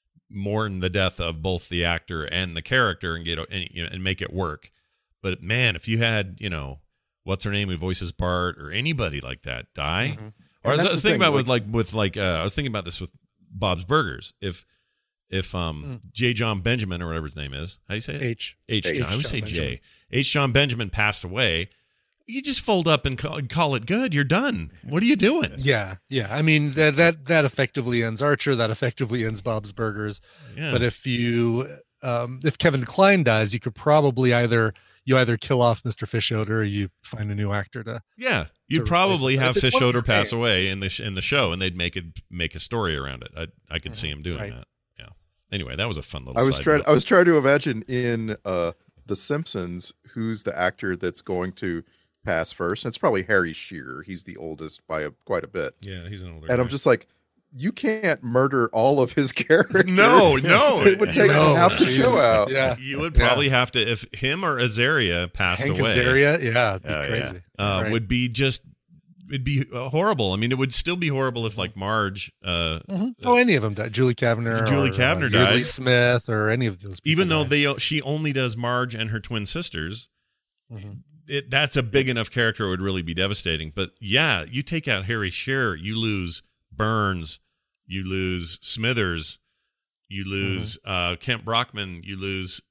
mourn the death of both the actor and the character and get and, you know, and make it work. But man, if you had you know what's her name who voices Bart or anybody like that die. Mhm. Or I was, And I that's was the thinking thing, about with like with like uh, I was thinking about this with Bob's Burgers. If if um J. John Benjamin or whatever his name is, how do you say it? H. H. H. John. I would John say Benjamin. J. H. John Benjamin passed away. You just fold up and call, and call it good. You're done. What are you doing? Yeah, yeah. I mean that that that effectively ends Archer. That effectively ends Bob's Burgers. Yeah. But if you um if Kevin Kline dies, you could probably either you either kill off Mister Fischoeder or you find a new actor to. yeah, to you'd replace probably it. But have if it's one of Fischoeder your pass fans- away in the sh- in the show, and they'd make it make a story around it. I I could see him doing Right. that. Yeah. anyway, that was a fun little. I was side trying. note. I was trying to imagine in uh, The Simpsons who's the actor that's going to pass first. And it's probably Harry Shearer. He's the oldest by a, quite a bit. Yeah, he's an older. And guy. I'm just like, you can't murder all of his characters. No, no, it would take No, half the geez. show out. Yeah. You would probably have to, if him or Azaria passed Hank away, Azaria, yeah, it'd be Oh, crazy. uh, Right. would be just, it'd be uh, horrible. I mean, it would still be horrible if like Marge, uh, Mhm. Oh, any of them died. Julie Kavner, Julie or, Kavner uh, Yeardley died. Smith, or any of those. People even though died. they she only does Marge and her twin sisters. Mhm. It, that's a big enough character. It would really be devastating. But yeah, you take out Harry Shearer, you lose Burns, you lose Smithers, you lose uh, Kent Brockman, you lose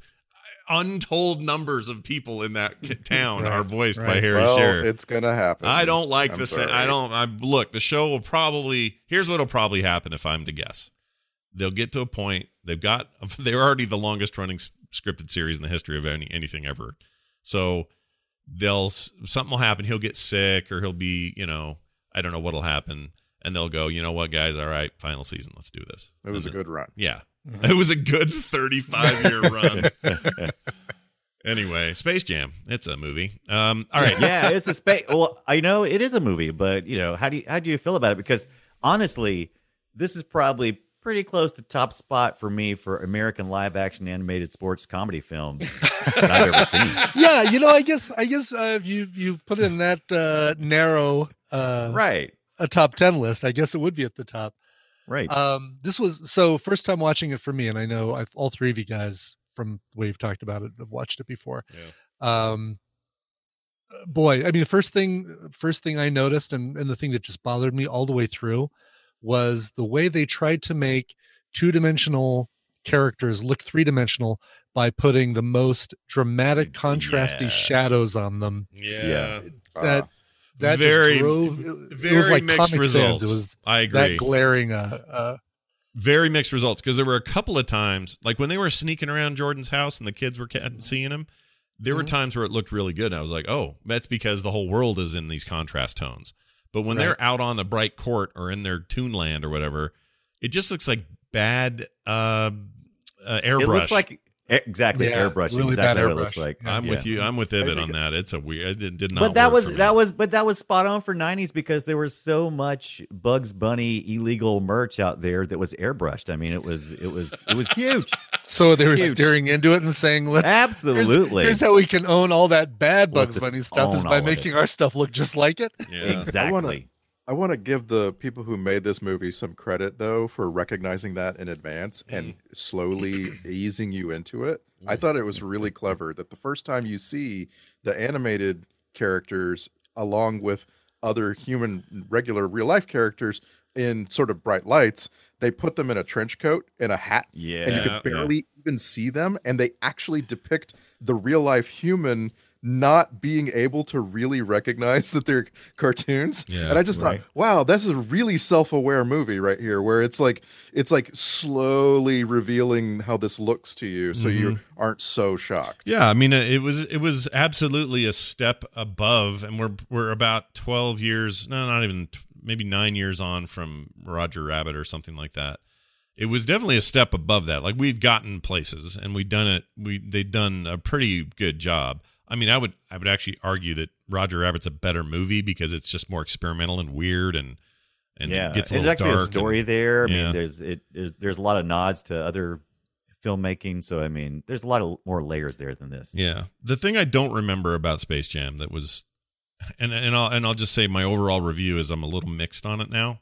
untold numbers of people in that k- town Right, are voiced by right. Harry Well, Shearer. it's gonna happen. I don't like I'm this. sorry. I don't. I look. The show will probably. Here's what'll probably happen if I'm to guess. They'll get to a point. They've got. They're already the longest running s- scripted series in the history of any anything ever. So they'll something will happen. He'll get sick, or he'll be. You know, I don't know what'll happen, and they'll go. You know what, guys? All right, final season. Let's do this. It was And a then- good run. Yeah, it was a good thirty-five year run. Anyway, Space Jam. It's a movie. Um, all right. Yeah, it's a space. Well, I know it is a movie, but you know, how do you how do you feel about it? Because honestly, this is probably pretty close to top spot for me for American live action animated sports comedy films that I've ever seen. yeah, you know, I guess I guess uh, if you you put in that uh, narrow uh, Right, a top ten list, I guess it would be at the top. right. Um, this was so first time watching it for me, and I know I've, all three of you guys from the way you've talked about it have watched it before. Yeah. Um, boy, I mean, the first thing first thing I noticed, and and the thing that just bothered me all the way through, was the way they tried to make two dimensional characters look three dimensional by putting the most dramatic, contrasty Yeah. shadows on them. Yeah. Yeah. That Uh, that Very- just drove. It, it Very was like mixed Comic results. Sans. It was I agree. that glaring. Uh, uh, Very mixed results because there were a couple of times, like when they were sneaking around Jordan's house and the kids were ca- seeing him, there were Mhm. times where it looked really good. And I was like, oh, that's because the whole world is in these contrast tones. But when Right. they're out on the bright court or in their Toonland or whatever, it just looks like bad uh, uh, airbrush. It looks like exactly Yeah, airbrushing. really exactly bad what it looks airbrush. like. I'm with Yeah. you. I'm with I Ibbot think- on that. It's a weird. It did not. But that work was for me. that was but that was spot on for nineties because there was so much Bugs Bunny illegal merch out there that was airbrushed. I mean, it was it was it was huge. so they were Huge. steering into it and saying, "Let's here's- Absolutely. Here's, how we can own all that bad Let's Bugs just Bunny stuff is own by all of making it. our stuff look just like it." Yeah. Exactly. I want to give the people who made this movie some credit, though, for recognizing that in advance and slowly easing you into it. I thought it was really clever that the first time you see the animated characters along with other human, regular, real life characters in sort of bright lights, they put them in a trench coat and a hat, Yeah. and you Yeah. could barely even see them, and they actually depict the real life human not being able to really recognize that they're cartoons. Yeah, and I just right. thought, wow, that's a really self-aware movie right here, where it's like it's like slowly revealing how this looks to you, so you aren't so shocked. Yeah, I mean, it was it was absolutely a step above, and we're we're about twelve years, no, not even maybe nine years on from Roger Rabbit or something like that. It was definitely a step above that. Like we've gotten places, and we done it. We they've done a pretty good job. I mean, I would I would actually argue that Roger Rabbit's a better movie because it's just more experimental and weird and and yeah, it gets a there's little actually a dark story and- there. I yeah. mean, there's it there's, there's a lot of nods to other filmmaking. So I mean, there's a lot of more layers there than this. Yeah. The thing I don't remember about Space Jam that was, and and I'll and I'll just say my overall review is I'm a little mixed on it now.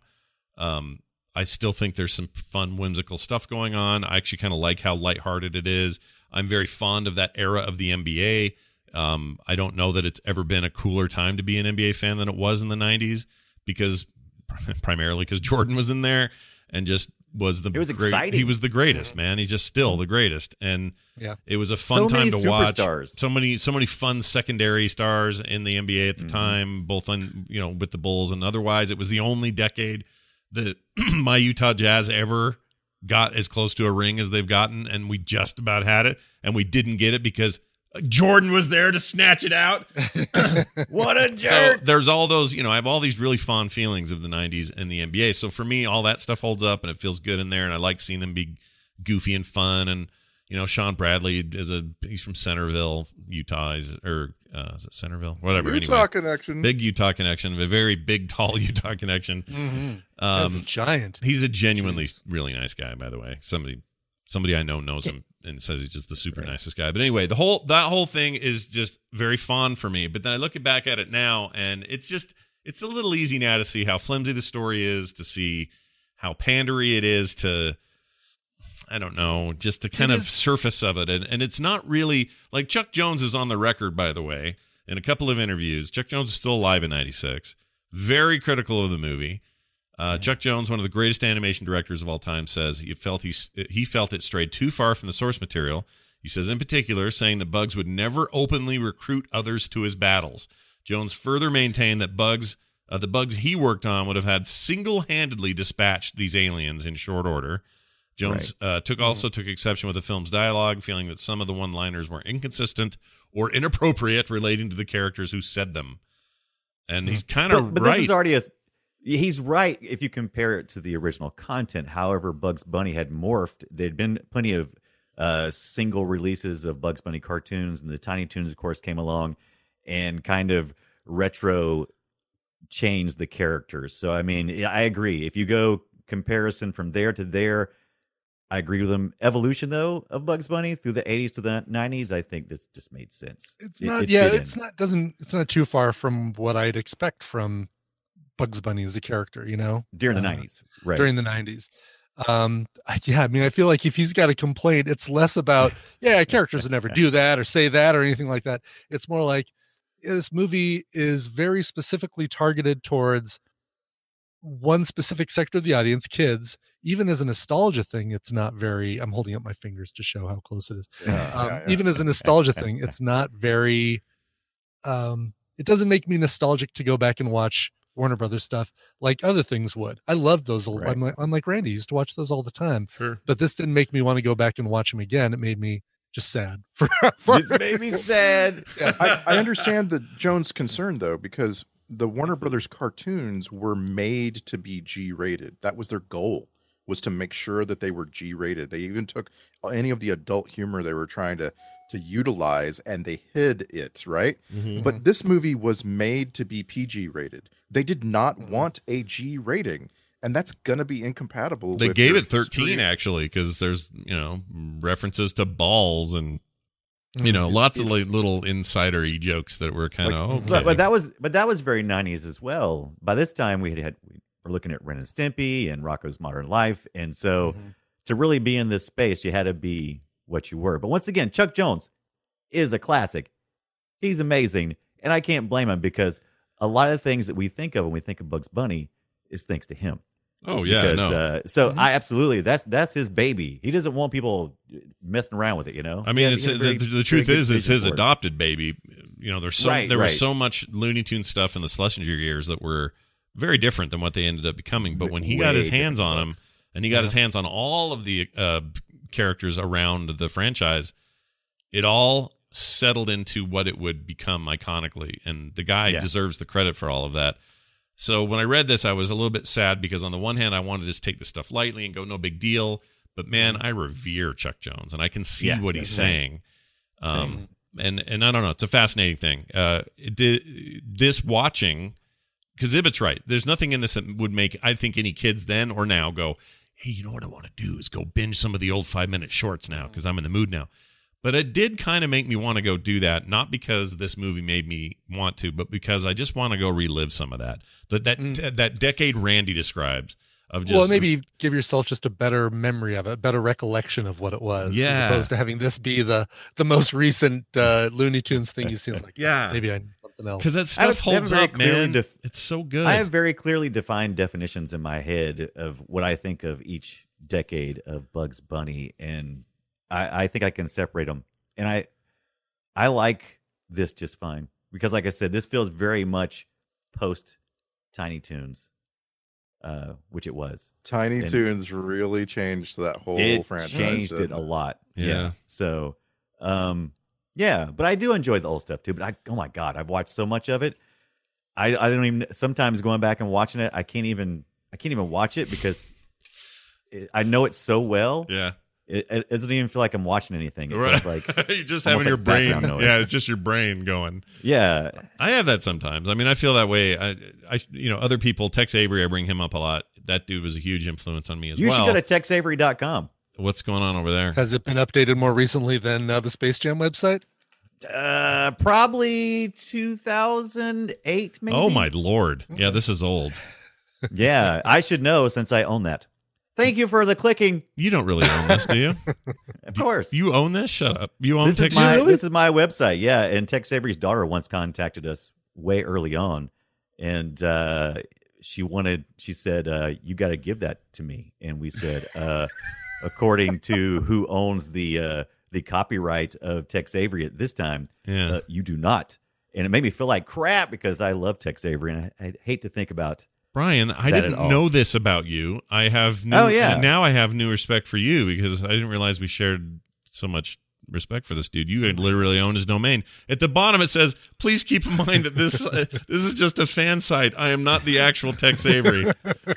Um, I still think there's some fun, whimsical stuff going on. I actually kind of like how lighthearted it is. I'm very fond of that era of the N B A. Um, I don't know that it's ever been a cooler time to be an N B A fan than it was in the nineties because primarily because Jordan was in there and just was the It was great, exciting. he was the greatest, man. He's just still the greatest. And Yeah. it was a fun So time many to watch. superstars. So many, so many fun secondary stars in the N B A at the Mhm. time, both on, you know, with the Bulls and otherwise. It was the only decade that my Utah Jazz ever got as close to a ring as they've gotten, and we just about had it, and we didn't get it because Jordan was there to snatch it out. What a So jerk! there's all those, you know, I have all these really fond feelings of the nineties and the N B A. So for me, all that stuff holds up and it feels good in there. And I like seeing them be, goofy and fun. And you know, Sean Bradley is a he's from Centerville, Utah, he's, or uh, is it Centerville? Whatever. Utah anyway, connection, big Utah connection, a very big, tall Utah connection. Mm-hmm. Um, That's a giant. He's a genuinely Jeez. really nice guy, by the way. Somebody, somebody I know knows him and says he's just the super right. nicest guy. But anyway, the whole that whole thing is just very fond for me. But then I look back at it now, and it's just it's a little easy now to see how flimsy the story is, to see how pandery it is to. I don't know, just the kind of surface of it. And, and it's not really like Chuck Jones is on the record, by the way, in a couple of interviews. Chuck Jones is still alive in ninety-six. Very critical of the movie. Uh, Chuck Jones, one of the greatest animation directors of all time, says he felt he, he felt it strayed too far from the source material. He says, in particular, saying that Bugs would never openly recruit others to his battles. Jones further maintained that Bugs, uh, the Bugs he worked on would have had single-handedly dispatched these aliens in short order. Jones right. uh, took also took exception with the film's dialogue, feeling that some of the one-liners were inconsistent or inappropriate relating to the characters who said them. And he's kind of right. But this is already a... He's right if you compare it to the original content. However, Bugs Bunny had morphed. There'd been plenty of uh, single releases of Bugs Bunny cartoons, and the Tiny Toons, of course, came along and kind of retro changed the characters. So, I mean, I agree. If you go comparison from there to there, I agree with them. Evolution, though, of Bugs Bunny through the eighties to the nineties, I think this just made sense. It's not, it, it yeah, it's in. not doesn't it's not too far from what I'd expect from Bugs Bunny as a character, you know, during the uh, nineties, right? During the nineties, um, yeah. I mean, I feel like if he's got a complaint, it's less about yeah, characters would never do that or say that or anything like that. It's more like yeah, this movie is very specifically targeted towards one specific sector of the audience, kids. Even as a nostalgia thing, it's not very. I'm holding up my fingers to show how close it is. Yeah, um, yeah, yeah. Even as a nostalgia thing, it's not very. Um, it doesn't make me nostalgic to go back and watch Warner Brothers stuff like other things would. I love those. Right. I'm, like, I'm like Randy, used to watch those all the time. Sure. But this didn't make me want to go back and watch them again. It made me just sad. For, for just made me sad. Yeah. I, I understand the Jones' concern, though, because the Warner Brothers cartoons were made to be G-rated. That was their goal, was to make sure that they were G-rated. They even took any of the adult humor they were trying to to utilize and they hid it, right? Mm-hmm. But this movie was made to be P G rated. They did not Mm-hmm. want a G rating, and that's gonna be incompatible. They with gave your it thirteen history. actually, because there's you know references to balls and you know lots It's- of like little insider-y jokes that were kind of Like- okay. But, but that was but that was very nineties as well. By this time, we had, had we were looking at Ren and Stimpy and Rocko's Modern Life, and so Mhm. to really be in this space, you had to be what you were. But once again, Chuck Jones is a classic. He's amazing, and I can't blame him because a lot of things that we think of when we think of Bugs Bunny is thanks to him. oh yeah, Because, no. uh, so Mhm. I absolutely that's that's his baby. He doesn't want people messing around with it, you know. I mean, He it's has a the, very- the, the very truth good is, it's vision his for it. adopted baby. You know, there's so Right, there was right. so much Looney Tunes stuff in the Schlesinger years that were very different than what they ended up becoming. But when he got Way his hands different on him, books. and he got Yeah. his hands on all of the uh, characters around the franchise, it all settled into what it would become iconically. And the guy Yeah. deserves the credit for all of that. So when I read this, I was a little bit sad because on the one hand, I wanted to just take this stuff lightly and go, no big deal. But man, I revere Chuck Jones, and I can see Yeah, what he's that's saying. Um, and and I don't know, it's a fascinating thing. Uh, it did this watching because Ibbot's right. There's nothing in this that would make I think any kids then or now go, hey, you know what I want to do is go binge some of the old five minute shorts now because I'm in the mood now. But it did kind of make me want to go do that, not because this movie made me want to, but because I just want to go relive some of that. That that Mm. that decade Randy describes of just well, maybe give yourself just a better memory of it, a better recollection of what it was, as Yeah. opposed to having this be the the most recent uh, Looney Tunes thing you've seen. It's like, Yeah. maybe I need something else. because that I have- stuff I have holds very up, clearly man. def- It's so good. I have very clearly defined definitions in my head of what I think of each decade of Bugs Bunny, and I, I think I can separate them. And I, I like this just fine because, like I said, this feels very much post Tiny Toons, uh, which it was. Tiny And- Toons really changed that whole It franchise. changed it didn't a lot. Yeah. Yeah. So, um, yeah, but I do enjoy the old stuff too. But I, oh my god, I've watched so much of it. I, I don't even. Sometimes going back and watching it, I can't even. I can't even watch it because it, I know it so well. yeah. it, it doesn't even feel like I'm watching anything. It feels like you're just almost having your like brain. background noise. Yeah, it's just your brain going. Yeah, I have that sometimes. I mean, I feel that way. I, I, you know, other people. Tex Avery, I bring him up a lot. That dude was a huge influence on me as you well. should go to tex avery dot com. What's going on over there? Has it been updated more recently than uh, the Space Jam website? Uh, probably two thousand eight. Maybe. Oh my lord! Yeah, this is old. Yeah, I should know since I own that. Thank you for the clicking. You don't really own this, do you? Of course. You own this? Shut up. You own this Tex is my Avery? this is my website. Yeah, and Tex Avery's daughter once contacted us way early on, and uh, she wanted. She said, uh, "You got to give that to me." And we said, uh, "According to who owns the uh, the copyright of Tex Avery at this time, Yeah. uh, you do not." And it made me feel like crap because I love Tex Avery, and I, I hate to think about. Brian, I that didn't at all. know this about you. I have new, Oh, yeah. now I have new respect for you because I didn't realize we shared so much respect for this dude. You had literally own his domain. At the bottom it says, "Please keep in mind that this uh, this is just a fan site. I am not the actual Tex Avery."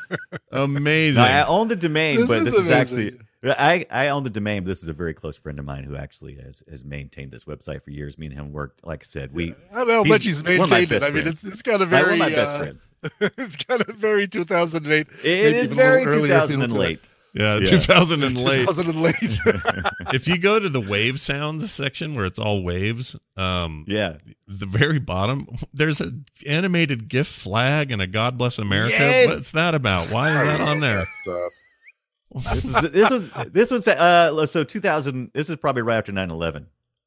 Amazing. No, I own the domain, This but is this is amazing. actually I, I own the domain. But this is a very close friend of mine who actually has, has maintained this website for years. Me and him worked, like I said, we. I don't know how he's much he's one of my maintained it. best I mean, friends. it's it's got a I- very one of my best uh, friends. it's got a very two thousand eight. It maybe is even a very little two earlier thousand feel and to it. late. yeah, Yeah. two thousand and late. two thousand and late. If you go to the wave sounds section where it's all waves, um, Yeah, the very bottom, there's an animated GIF flag and a "God Bless America." Yes! What's that about? Why is that on there? That stuff. this is this was this was uh so two thousand. This is probably right after nine eleven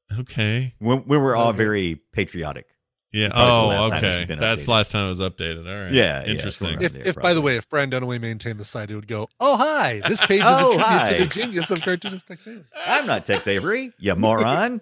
Okay. when when we're all very patriotic. Yeah. Probably the Oh, last time this has okay. been That's updated. the last time it was updated. All right. Yeah, yeah, Interesting. somewhere if, there, if by probably. the way, if Brian Dunaway maintained the site, it would go, "Oh hi, this page is Oh, a tribute hi. to the genius of cartoonist Tex Avery." I'm not Tex Avery, you moron.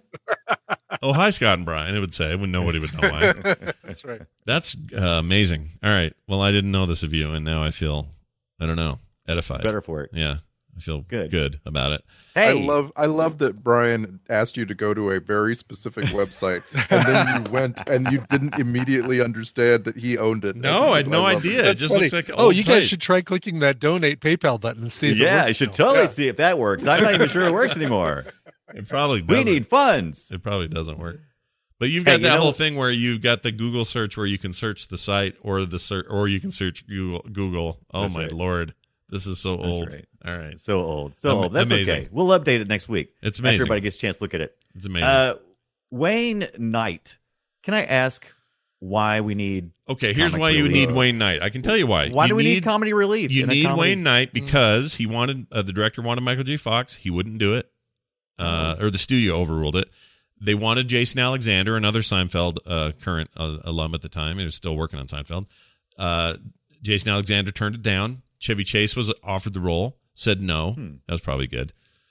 Oh, hi, Scott and Brian. It would say. When nobody would know why. That's right. That's uh, amazing. All right. Well, I didn't know this of you, and now I feel, I don't know, edified. Better for it. Yeah. I feel Good. good about it. Hey, I love I love that Brian asked you to go to a very specific website and then you went and you didn't immediately understand that he owned it. No, I had no love idea. it. It That's just funny. looks like an oh, old you site. guys should try clicking that donate PayPal button and see if it yeah, works I should still. totally Yeah. see if that works. I'm not even sure it works anymore. It probably We doesn't. need funds. It probably doesn't work. But you've Hey, got you that know- whole thing where you've got the Google search where you can search the site or the search or you can search Google. Google. Oh That's my right. lord, this is so That's old. right. All right, So old. So Am- old. That's amazing. okay. We'll update it next week. It's After amazing. everybody gets a chance to look at it. It's amazing. Uh, Wayne Knight. Can I ask why we need okay, here's comic why you relief. need Wayne Knight. I can tell you why. why you do we need, comedy relief? You in a need comedy- Wayne Knight because he wanted uh, the director wanted Michael J. Fox. He wouldn't do it, uh, or the studio overruled it. They wanted Jason Alexander, another Seinfeld uh, current uh, alum at the time. He was still working on Seinfeld. Uh, Jason Alexander turned it down. Chevy Chase was offered the role, said no. Hmm. That was probably good.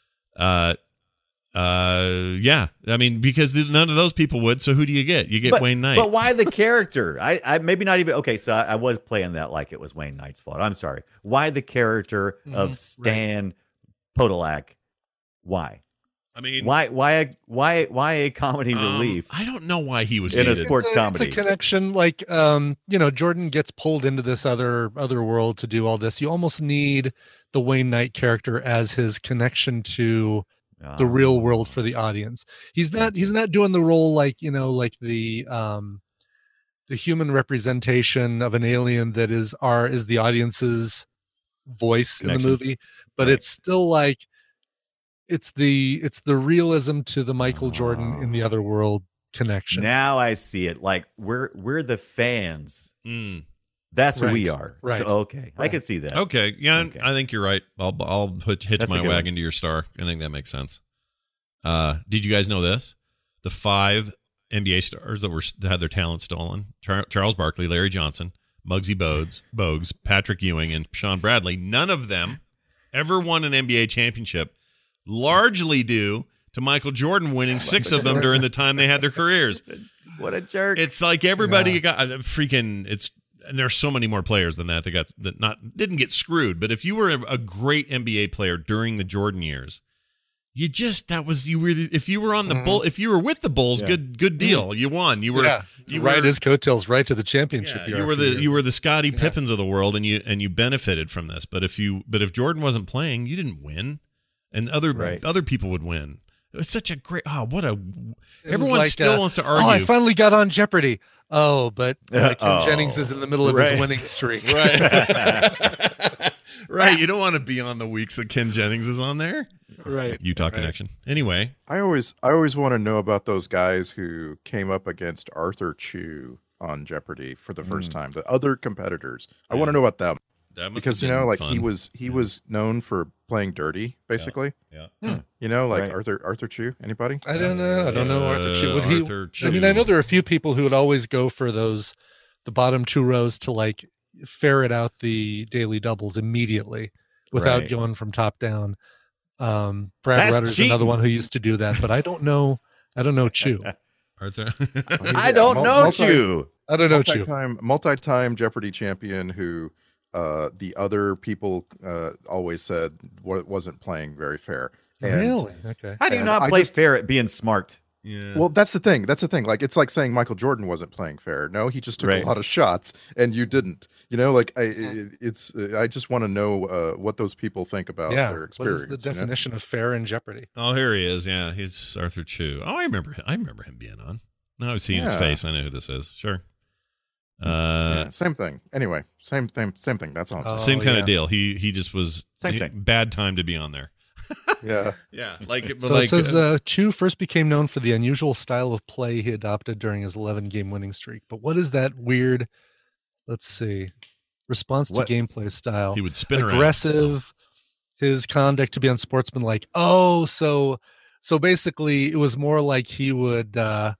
Uh, uh, yeah. I mean, because none of those people would. So who do you get? You get But, Wayne Knight. but why the character? I, I maybe not even okay. So I, I was playing that like it was Wayne Knight's fault. I'm sorry. Why the character Mhm, of Stan Podolak? Why? I mean, Why? Why? A, why? Why a comedy um, relief? I don't know why he was In a needed. sport- Sports it's a, comedy. It's a connection. Like, um, you know, Jordan gets pulled into this other other world to do all this. You almost need the Wayne Knight character as his connection to the Um, real world for the audience. He's not he's not doing the role like, you know, like the um the human representation of an alien that is our is the audience's voice in the Connection. movie, but Right. it's still like it's the it's the realism to the Michael Jordan in the other world connection. Now I see it. Like we're we're the fans. Mm. That's who Right. we are. Right. So, okay, I Right. can see that. Okay, yeah, Okay. I think you're right. I'll I'll put hitch That's a my good wagon one. to your star. I think that makes sense. Uh, did you guys know this? The five N B A stars that were had their talent stolen: Char- Charles Barkley, Larry Johnson, Muggsy Bogues, Bogues, Patrick Ewing, and Sean Bradley. None of them ever won an N B A championship, largely due to Michael Jordan winning six of them during the time they had their careers. What a jerk! It's like everybody Yeah. got uh, freaking. It's and there's so many more players than that that got that not didn't get screwed. But if you were a, a great N B A player during the Jordan years, you just that was you were if you were on the Mhm. bull if you were with the Bulls, Yeah. good good deal. You won. You were yeah, you ride were his coattails right to the championship. yeah, year you were after the year. you were the Scottie Yeah. Pippins of the world, and you and you benefited from this. But if you but if Jordan wasn't playing, you didn't win. and other Right. other people would win. It was such a great. Oh, what a! It Everyone was like, still uh, wants to Oh, I argue. finally got on Jeopardy. Oh, but uh, Kim Oh, Jennings is in the middle of right. his winning streak. right, right. You don't want to be on the weeks that Ken Jennings is on there. Right. Utah Right. connection. Anyway, I always I always want to know about those guys who came up against Arthur Chu on Jeopardy for the first Mm. time. The other competitors. I Yeah. want to know about them that must because have you know, been like fun. he was he Yeah. was known for playing dirty, basically. Yeah. You know, like Right. Arthur Arthur Chu. Anybody? I don't know. I don't know Arthur Chu. Would Uh, he, Arthur I mean, I know Chu. there are a few people who would always go for those, the bottom two rows to like ferret out the daily doubles immediately without Right. going from top down. Um, Brad That's Rudder's another cheating. one who used to do that, but I don't know. I don't know Chu. Arthur. I don't Mul- know multi- you. I don't know Chu. multi-time multi-time Jeopardy champion who uh the other people uh always said wa- wasn't playing very fair. And- Really? Okay. How do you And not I play just- fair at being smart? yeah. Well, that's the thing. That's the thing. Like, it's like saying Michael Jordan wasn't playing fair. No, he just took Right. a lot of shots, and you didn't. You know, like I, it, it's. uh, I just want to know uh, what those people think about Yeah. their What experience. is the you know? definition of fair in Jeopardy? Oh, here he is. Yeah, he's Arthur Chu. Oh, I remember. I remember him being on. Now I've seen his Yeah. face. I know who this is. Sure. Uh, Yeah, same thing. Anyway, same thing. Same thing. That's all. I'm Oh, same kind yeah. of deal. He he just was Same he- thing. bad time to be on there. saying. Yeah. Yeah, like but So like it says uh, Chu first became known for the unusual style of play he adopted during his eleven game winning streak. But what is that weird? Let's see. Response to What- gameplay style. he would spin around. Aggressive. His conduct to be unsportsmanlike. Oh, so so basically, it was more like he would. Uh,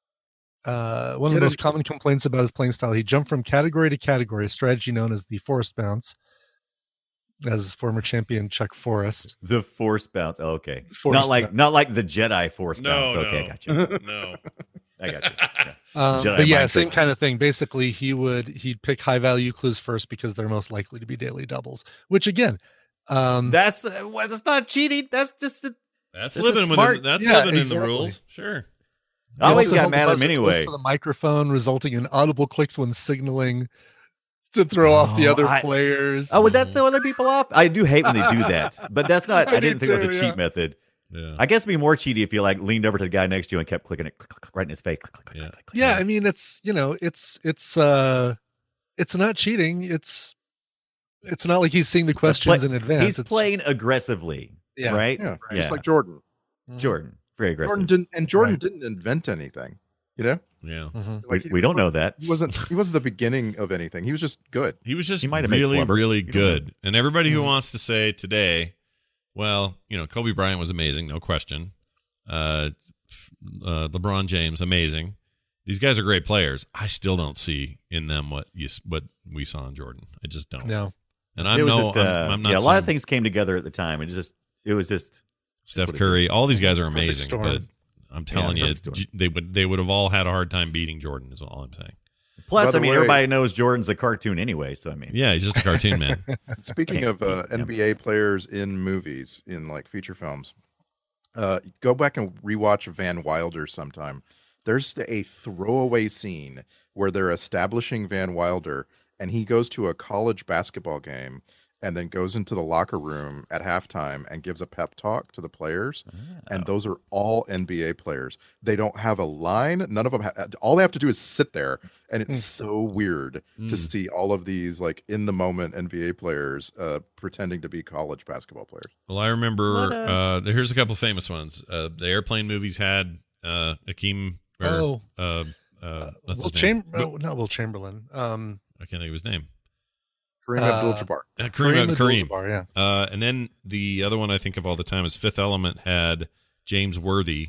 uh, one of Get the most him- common complaints about his playing style. He jumped from category to category, a strategy known as the forest bounce. As former champion Chuck Forrest. The force bounce. Oh, okay. Force not like bounce. not like the Jedi force No, bounce. Okay, no. I got you. No. I got you. Yeah. Um, Jedi but yeah, mind same trick. kind of thing. Basically, he would he'd pick high value clues first because they're most likely to be daily doubles. Which again, um, That's uh, well, that's not cheating. That's just the. That's This is living smart. within that's Yeah, living in exactly. the rules. Sure. I always also got held the mad at him buzzer close anyway. to the microphone, resulting in audible clicks when signaling to throw off the Oh, other I- players. Oh, would that throw other people off? I do hate when they do that, but that's not. I I, do didn't think it was a too, cheat yeah. method. Yeah. I guess it'd be more cheaty if you like leaned over to the guy next to you and kept clicking it click, click, click, right in his face. Click, click, click, Yeah. click, click, Yeah, click. I mean, it's you know, it's it's uh, it's not cheating. It's it's not like he's seeing the questions play- in advance. He's It's playing aggressively, Yeah. right? Yeah. Yeah. Just like Jordan. just- Jordan, very aggressive. Jordan didn't, and Jordan Right. didn't invent anything. You know, Yeah. Mhm. we, he- we don't know that. He wasn't. He wasn't the beginning of anything. He was just good. He was just He might have made really, flubber. really You don't know. good. And everybody who Mhm. wants to say today, well, you know, Kobe Bryant was amazing, no question. Uh, f- uh, LeBron James, amazing. These guys are great players. I still don't see in them what you s- what we saw in Jordan. I just don't. No. And I'm it was no, just, uh, I'm, I'm not. yeah, a lot of some things came together at the time. It just, it was just. Steph what it Curry, is. all these guys are Perfect amazing, storm. but I'm telling Yeah, you, perfect storm. J- they would they would have all had a hard time beating Jordan. Is all I'm saying. Plus, By I the mean, way- everybody knows Jordan's a cartoon anyway. So I mean, Yeah, he's just a cartoon man. Speaking Can't of uh, beat him. N B A players in movies, in like feature films, uh, go back and rewatch Van Wilder sometime. There's a throwaway scene where they're establishing Van Wilder, and he goes to a college basketball game and then goes into the locker room at halftime and gives a pep talk to the players. And those are all N B A players. They don't have a line. None of them. Ha- all they have to do is sit there, and it's so weird to Mm. see all of these like in the moment N B A players uh, pretending to be college basketball players. Well, I remember. What, uh, Uh, there- here's a couple famous ones. Uh, the airplane movies had uh, Akeem. Or, Oh. uh, uh, what's Will his Cham- name? oh, not Will Chamberlain. Um, I can't think of his name. Kareem Uh, Abdul-Jabbar. Uh, Kareem. Kareem Kareem. Abdul-Jabbar, yeah. Uh, and then the other one I think of all the time is Fifth Element had James Worthy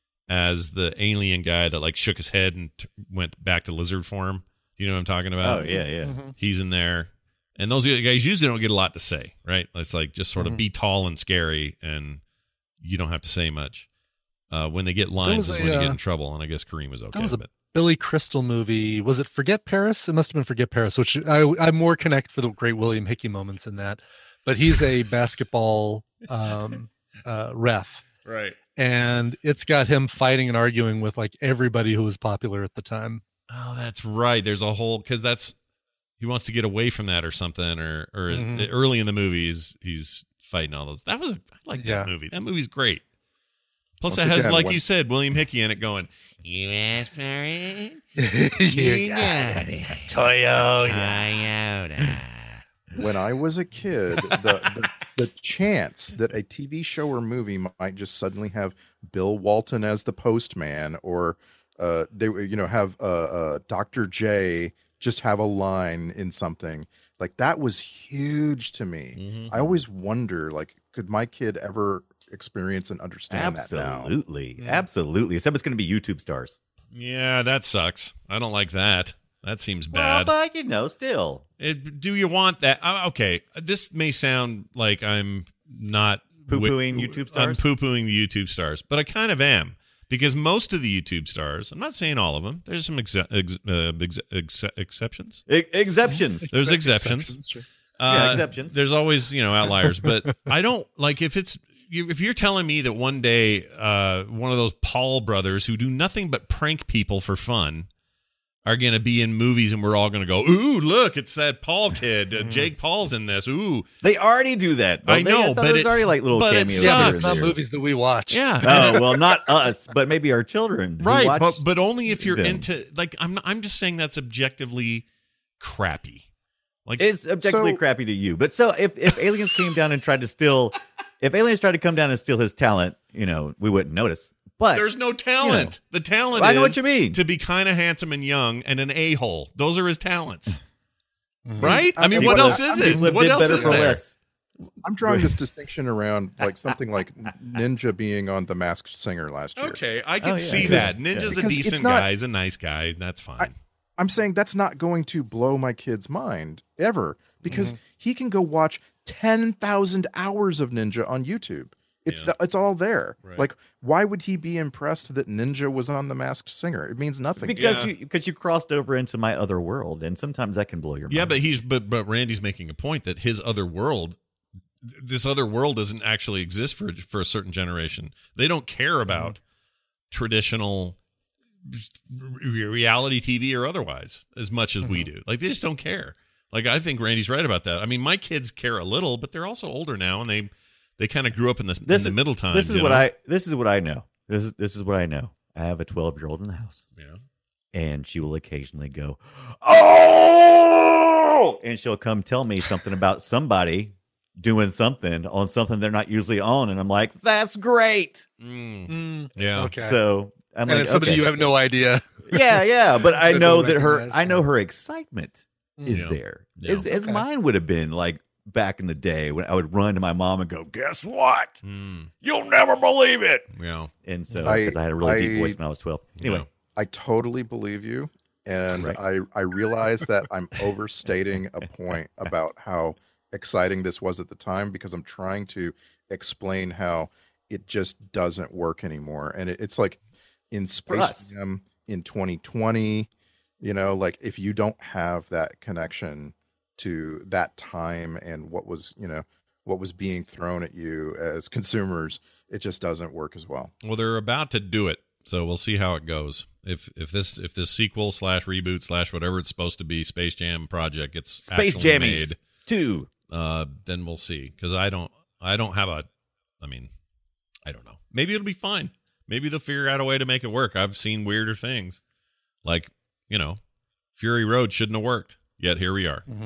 as the alien guy that like shook his head and t- went back to lizard form. You know what I'm talking about? oh yeah, yeah. Mhm. He's in there. And those guys usually don't get a lot to say, right? It's like just sort of Mhm. be tall and scary, and you don't have to say much. Uh, when they get lines was is a, when you get uh, in trouble, and I guess Kareem was okay. was a but Billy Crystal movie. Was it Forget Paris? It must have been Forget Paris, which I I more connect for the great William Hickey moments in that. But he's a basketball um, uh, ref, right. and it's got him fighting and arguing with like everybody who was popular at the time. Oh, that's right. There's a whole because that's he wants to get away from that or something, or or Mhm. early in the movies he's fighting all those. That was a, I like Yeah. that movie. That movie's great. Plus, Once it has, again, like when- you said, William Hickey in it going, you asked for it, You got it. Toyota. Toyota. When I was a kid, the, the the chance that a T V show or movie might just suddenly have Bill Walton as the postman, or uh, they you know have uh, uh, Doctor J just have a line in something like that was huge to me. Mhm. I always wonder, like, could my kid ever experience and understand that now? Absolutely. Mm. Absolutely. Except it's going to be YouTube stars. Yeah, that sucks. I don't like that. That seems Well, bad. but, you know, still. It, do you want that? Uh, okay, this may sound like I'm not Poo-pooing wi- YouTube I'm stars? poo-pooing the YouTube stars, but I kind of am, because most of the YouTube stars, I'm not saying all of them. There's some ex- ex- uh, ex- ex- exceptions. E- exceptions. There's exceptions. Sure. Yeah, Uh, exceptions. There's always, you know, outliers, but I don't like if it's you, if you're telling me that one day uh, one of those Paul brothers who do nothing but prank people for fun are going to be in movies and we're all going to go, ooh, look, it's that Paul kid. Uh, Jake Paul's in this. Ooh. They already do that. don't I they? know, thought but there was it's- already like little but it cameos. Yeah, here but and it's not there. movies that we watch. Yeah. Oh well, not us, but maybe our children. who Right, watch but but only if you're them. into like I'm not, I'm just saying that's objectively crappy. Like It's objectively So- crappy to you. But so if if aliens came down and tried to steal, if aliens tried to come down and steal his talent, you know, we wouldn't notice. But there's no talent. The talent I know is what you mean. to be kind of handsome and young and an a-hole. Those are his talents. Mhm. Right? I mean, People what that- else is it? people that What did else better is for there? less. I'm drawing this distinction around like something like Ninja being on The Masked Singer last year. Okay, I can Oh, yeah. see Because- that. Ninja's a Because it's decent not- guy. He's a nice guy. That's fine. I'm saying that's not going to blow my kid's mind ever, because he can go watch ten thousand hours of Ninja on YouTube. It's Yeah. the, it's all there. Right. Like, why would he be impressed that Ninja was on The Masked Singer? It means nothing. to Because Yeah. you because you crossed over into my other world, and sometimes that can blow your mind. yeah, but he's but but Randy's making a point that his other world, this other world doesn't actually exist for for a certain generation. They don't care about traditional re- reality T V or otherwise as much as we do. Like they just don't care. Like I think Randy's right about that. I mean, my kids care a little, but they're also older now, and they they kind of grew up in this This in is- the middle time. This is what I this is what I know. This is this is what I know. I have a twelve year old in the house, yeah. and she will occasionally go, "Oh!" and she'll come tell me something about somebody doing something on something they're not usually on, and I'm like, "That's great." Mm. Mm, Yeah. okay. So I'm and like, it's somebody okay. you have no idea. yeah, yeah, but I That know don't that her, recognize I know them. her excitement is Yeah. there, Yeah. as, as Okay. mine would have been like back in the day when I would run to my mom and go, "Guess what? Mm. You'll never believe it." Yeah. And so, I- because I, had a really deep I- voice when I was twelve. Anyway, Yeah. I totally believe you. And Right. I, I realize that I'm overstating a point about how exciting this was at the time, because I'm trying to explain how it just doesn't work anymore. And it, it's like in us. Space Jam in twenty twenty, you know, like if you don't have that connection to that time and what was, you know, what was being thrown at you as consumers, it just doesn't work as well. Well, they're about to do it, so we'll see how it goes. If if this if this sequel slash reboot slash whatever it's supposed to be, Space Jam project gets Space actually Jammies made, two. uh, then we'll see. Because I don't I don't have a, I mean, I don't know. Maybe it'll be fine. Maybe they'll figure out a way to make it work. I've seen weirder things, like you know, Fury Road shouldn't have worked. Yet here we are.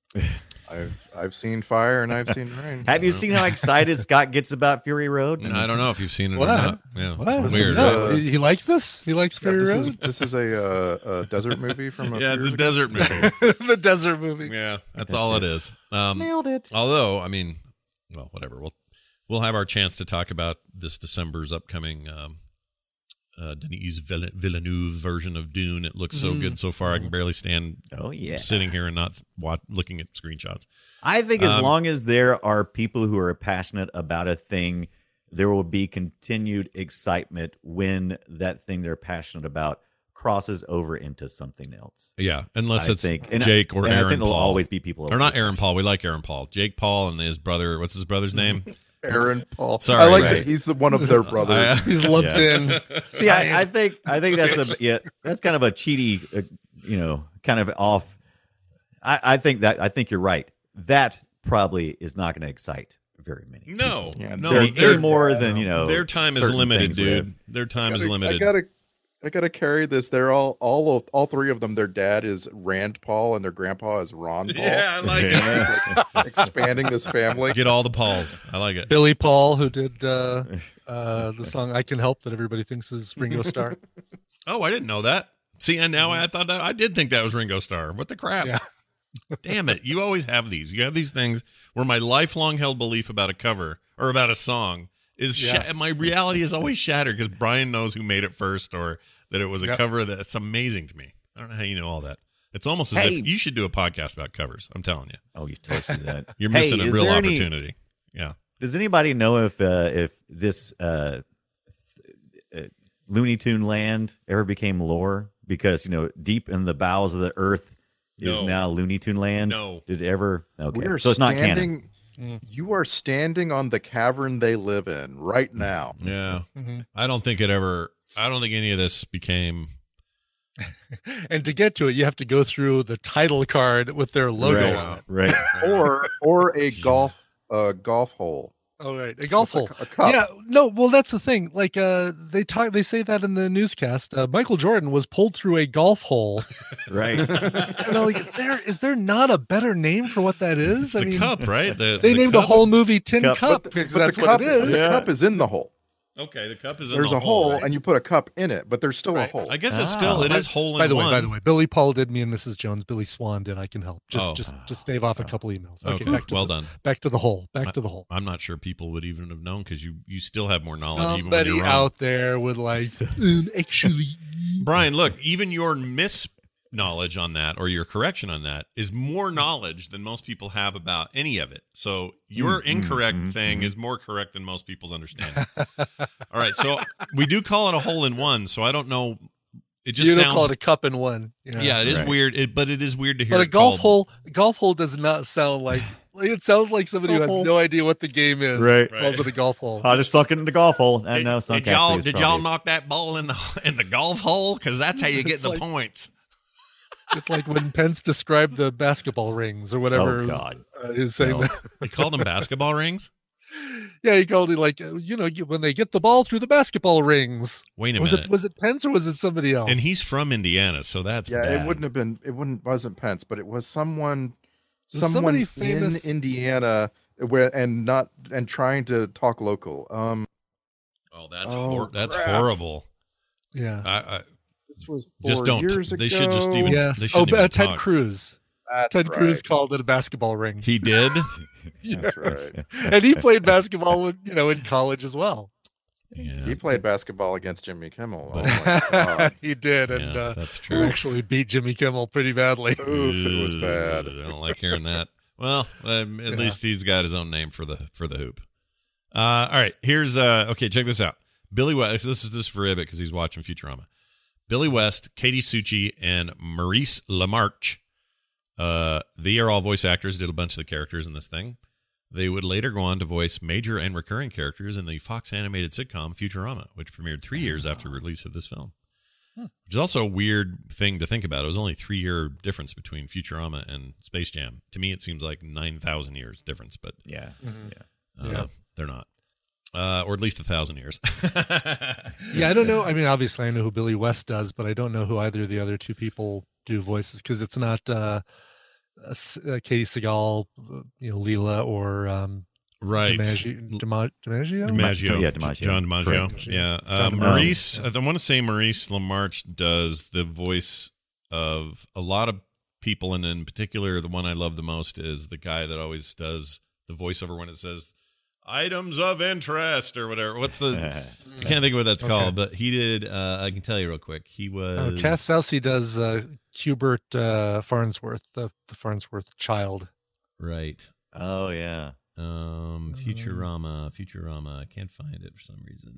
I've I've seen fire and I've seen rain. Have you seen how excited Scott gets about Fury Road? And I don't know if you've seen it What? or not. Yeah, What? weird. is, No, uh, he he likes this. He likes Yeah, Fury this Road. is this is a, uh, a desert movie from a Yeah, few it's a years ago. desert movie. the desert movie. Yeah, that's all it is. Um, Nailed it. Although, I mean, well, whatever. We'll we'll have our chance to talk about this December's upcoming um, uh, Denis Vill- Villeneuve version of Dune. It looks so Mm. good so far. I can barely stand Oh yeah. sitting here and not watch, looking at screenshots. I think as Um, long as there are people who are passionate about a thing, there will be continued excitement when that thing they're passionate about crosses over into something else. Yeah, unless I it's think. And I- Jake or and I Aaron think Paul. there'll always be people or not over- Aaron Paul. We like Aaron Paul. Jake Paul and his brother. What's his brother's name? Aaron Paul. Sorry, I like right. that he's the one of their brothers. I- He's lumped Yeah. in. See, I, I think I think that's a yeah, that's kind of a cheaty, uh, you know, kind of off. I, I think that I think you're right. That probably is not going to excite very many. No, Yeah, no, They're, they're they're more than you know. Their time is certain limited, things would have. dude. Their time I is gotta- limited. I gotta, I gotta carry this. They're all, all, of, all three of them. Their dad is Rand Paul, and their grandpa is Ron Paul. Yeah, I like it. Like, expanding this family. Get all the Pauls. I like it. Billy Paul, who did uh, uh, the song "I Can Help" that everybody thinks is Ringo Starr. Oh, I didn't know that. See, and now I thought that I did think that was Ringo Starr. What the crap? Yeah. Damn it. You always have these. You have these things where my lifelong held belief about a cover or about a song is Yeah. sha- my reality is always shattered because Brian knows who made it first or that it was a Yep. cover. That's amazing to me. I don't know how you know all that. It's almost as Hey. if you should do a podcast about covers. I'm telling you. Oh, you totally do that. You're Hey, missing a is real there any- opportunity. Yeah. Does anybody know if uh, if this uh, th- uh, Looney Tune land ever became lore? Because you know, deep in the bowels of the earth is No. now Looney Tune land. No. Did it ever? Okay, We are so it's not canon. standing. You are standing on the cavern they live in right now. Yeah. Mhm. I don't think it ever, I don't think any of this became. And to get to it, you have to go through the title card with their logo right, on it. right. or or a golf uh golf hole. Oh, right, a golf hole. A, a cup. Yeah, no, well, that's the thing. Like, uh, they talk, they say that in the newscast. Uh, Michael Jordan was pulled through a golf hole. Right. And I'm like, is there is there not a better name for what that is? It's the cup, right? The, They the named cup? a whole movie Tin Cup. Cup But because the that's cup, what it is. The Yeah. cup is in the hole. Okay, the cup is in There's the a hole, right? and you put a cup in it, but there's still Right. a hole. I guess it's still, Ah. it is hole in By the one. way, by the way, Billy Paul did me and Missus Jones. Billy Swan did. I Can Help. Just Oh. just to stave off a couple emails. Okay, Okay, back to well the, done. Back to the hole. Back to the hole. I'm not sure people would even have known because you you still have more knowledge even when Somebody you're wrong. out there would like um, actually. Brian, look, even your mis knowledge on that or your correction on that is more knowledge than most people have about any of it. So your Mm, mm, incorrect mm, thing mm. is more correct than most people's understanding. All right, so we do call it a hole in one. So I don't know. It just You don't sounds. call it a cup in one. Yeah, yeah, it is Right. weird. It, but it is weird to hear. But a it golf called- hole, a golf hole does not sound like. It sounds like somebody who has no idea what the game is. Right. Calls it a golf hole. I just sunk it in the golf hole. I Did, know. did y'all actually is did probably- y'all knock that ball in the in the golf hole? Because that's how you get It's the like- points. It's like when Pence described the basketball rings or whatever. Oh, it was, God. uh, he was saying No. that. They called them basketball rings. Yeah, he called it like uh, you know you- when they get the ball through the basketball rings. Wait a was minute. it was it Pence or was it somebody else? And he's from Indiana, so that's Yeah, bad. it wouldn't have been. It wouldn't wasn't Pence, but it was someone, Was someone somebody in famous- Indiana, where and not and trying to talk local. Um, Oh, that's Oh, hor- that's crap. horrible. yeah. I, I this was Just four don't- Years they ago. should just even- Yes. they Oh, shouldn't but, uh, even Ted talk. Cruz. That's Ted Cruz right. called it a basketball ring. he did. That's right. And he played basketball, you know, in college as well. Yeah, He played basketball against Jimmy Kimmel. Oh But- my god! he did, and yeah, uh, that's he true. actually beat Jimmy Kimmel pretty badly. Oof, it was bad. I don't like hearing that. Well, um, at Yeah. least he's got his own name for the for the hoop. Uh, all right, here's uh, okay. Check this out. Billy West. This is this is for Ibbot because he's watching Futurama. Billy West, Katie Succi, and Maurice LaMarche. Uh, they are all voice actors. Did a bunch of the characters in this thing. They would later go on to voice major and recurring characters in the Fox animated sitcom Futurama, which premiered three years after the release of this film. Which is also a weird thing to think about. It was only a three-year difference between Futurama and Space Jam. To me, it seems like nine thousand years difference, but Yeah. uh, Yeah. they're not. Uh, or at least a thousand years. Yeah, I don't know. I mean, obviously, I know who Billy West does, but I don't know who either of the other two people do voices because it's not uh, uh, S- uh, Katie Seagal, uh, you know, Leela, or um, Right. DiMaggio. Dima- DiMaggio? DiMaggio. Yeah, DiMaggio. John DiMaggio. Correct. Yeah. Uh, John DiMaggio. Maurice, I want to say Maurice LaMarche does the voice of a lot of people, and in particular, the one I love the most is the guy that always does the voiceover when it says items of interest or whatever. What's the, I can't think of what that's Okay. called, but he did, uh, I can tell you real quick. He Uh, was. Cass Sousey does uh, Hubert uh, Farnsworth, the, the Farnsworth child. Right. Oh yeah. Um, Futurama, Futurama. I can't find it for some reason.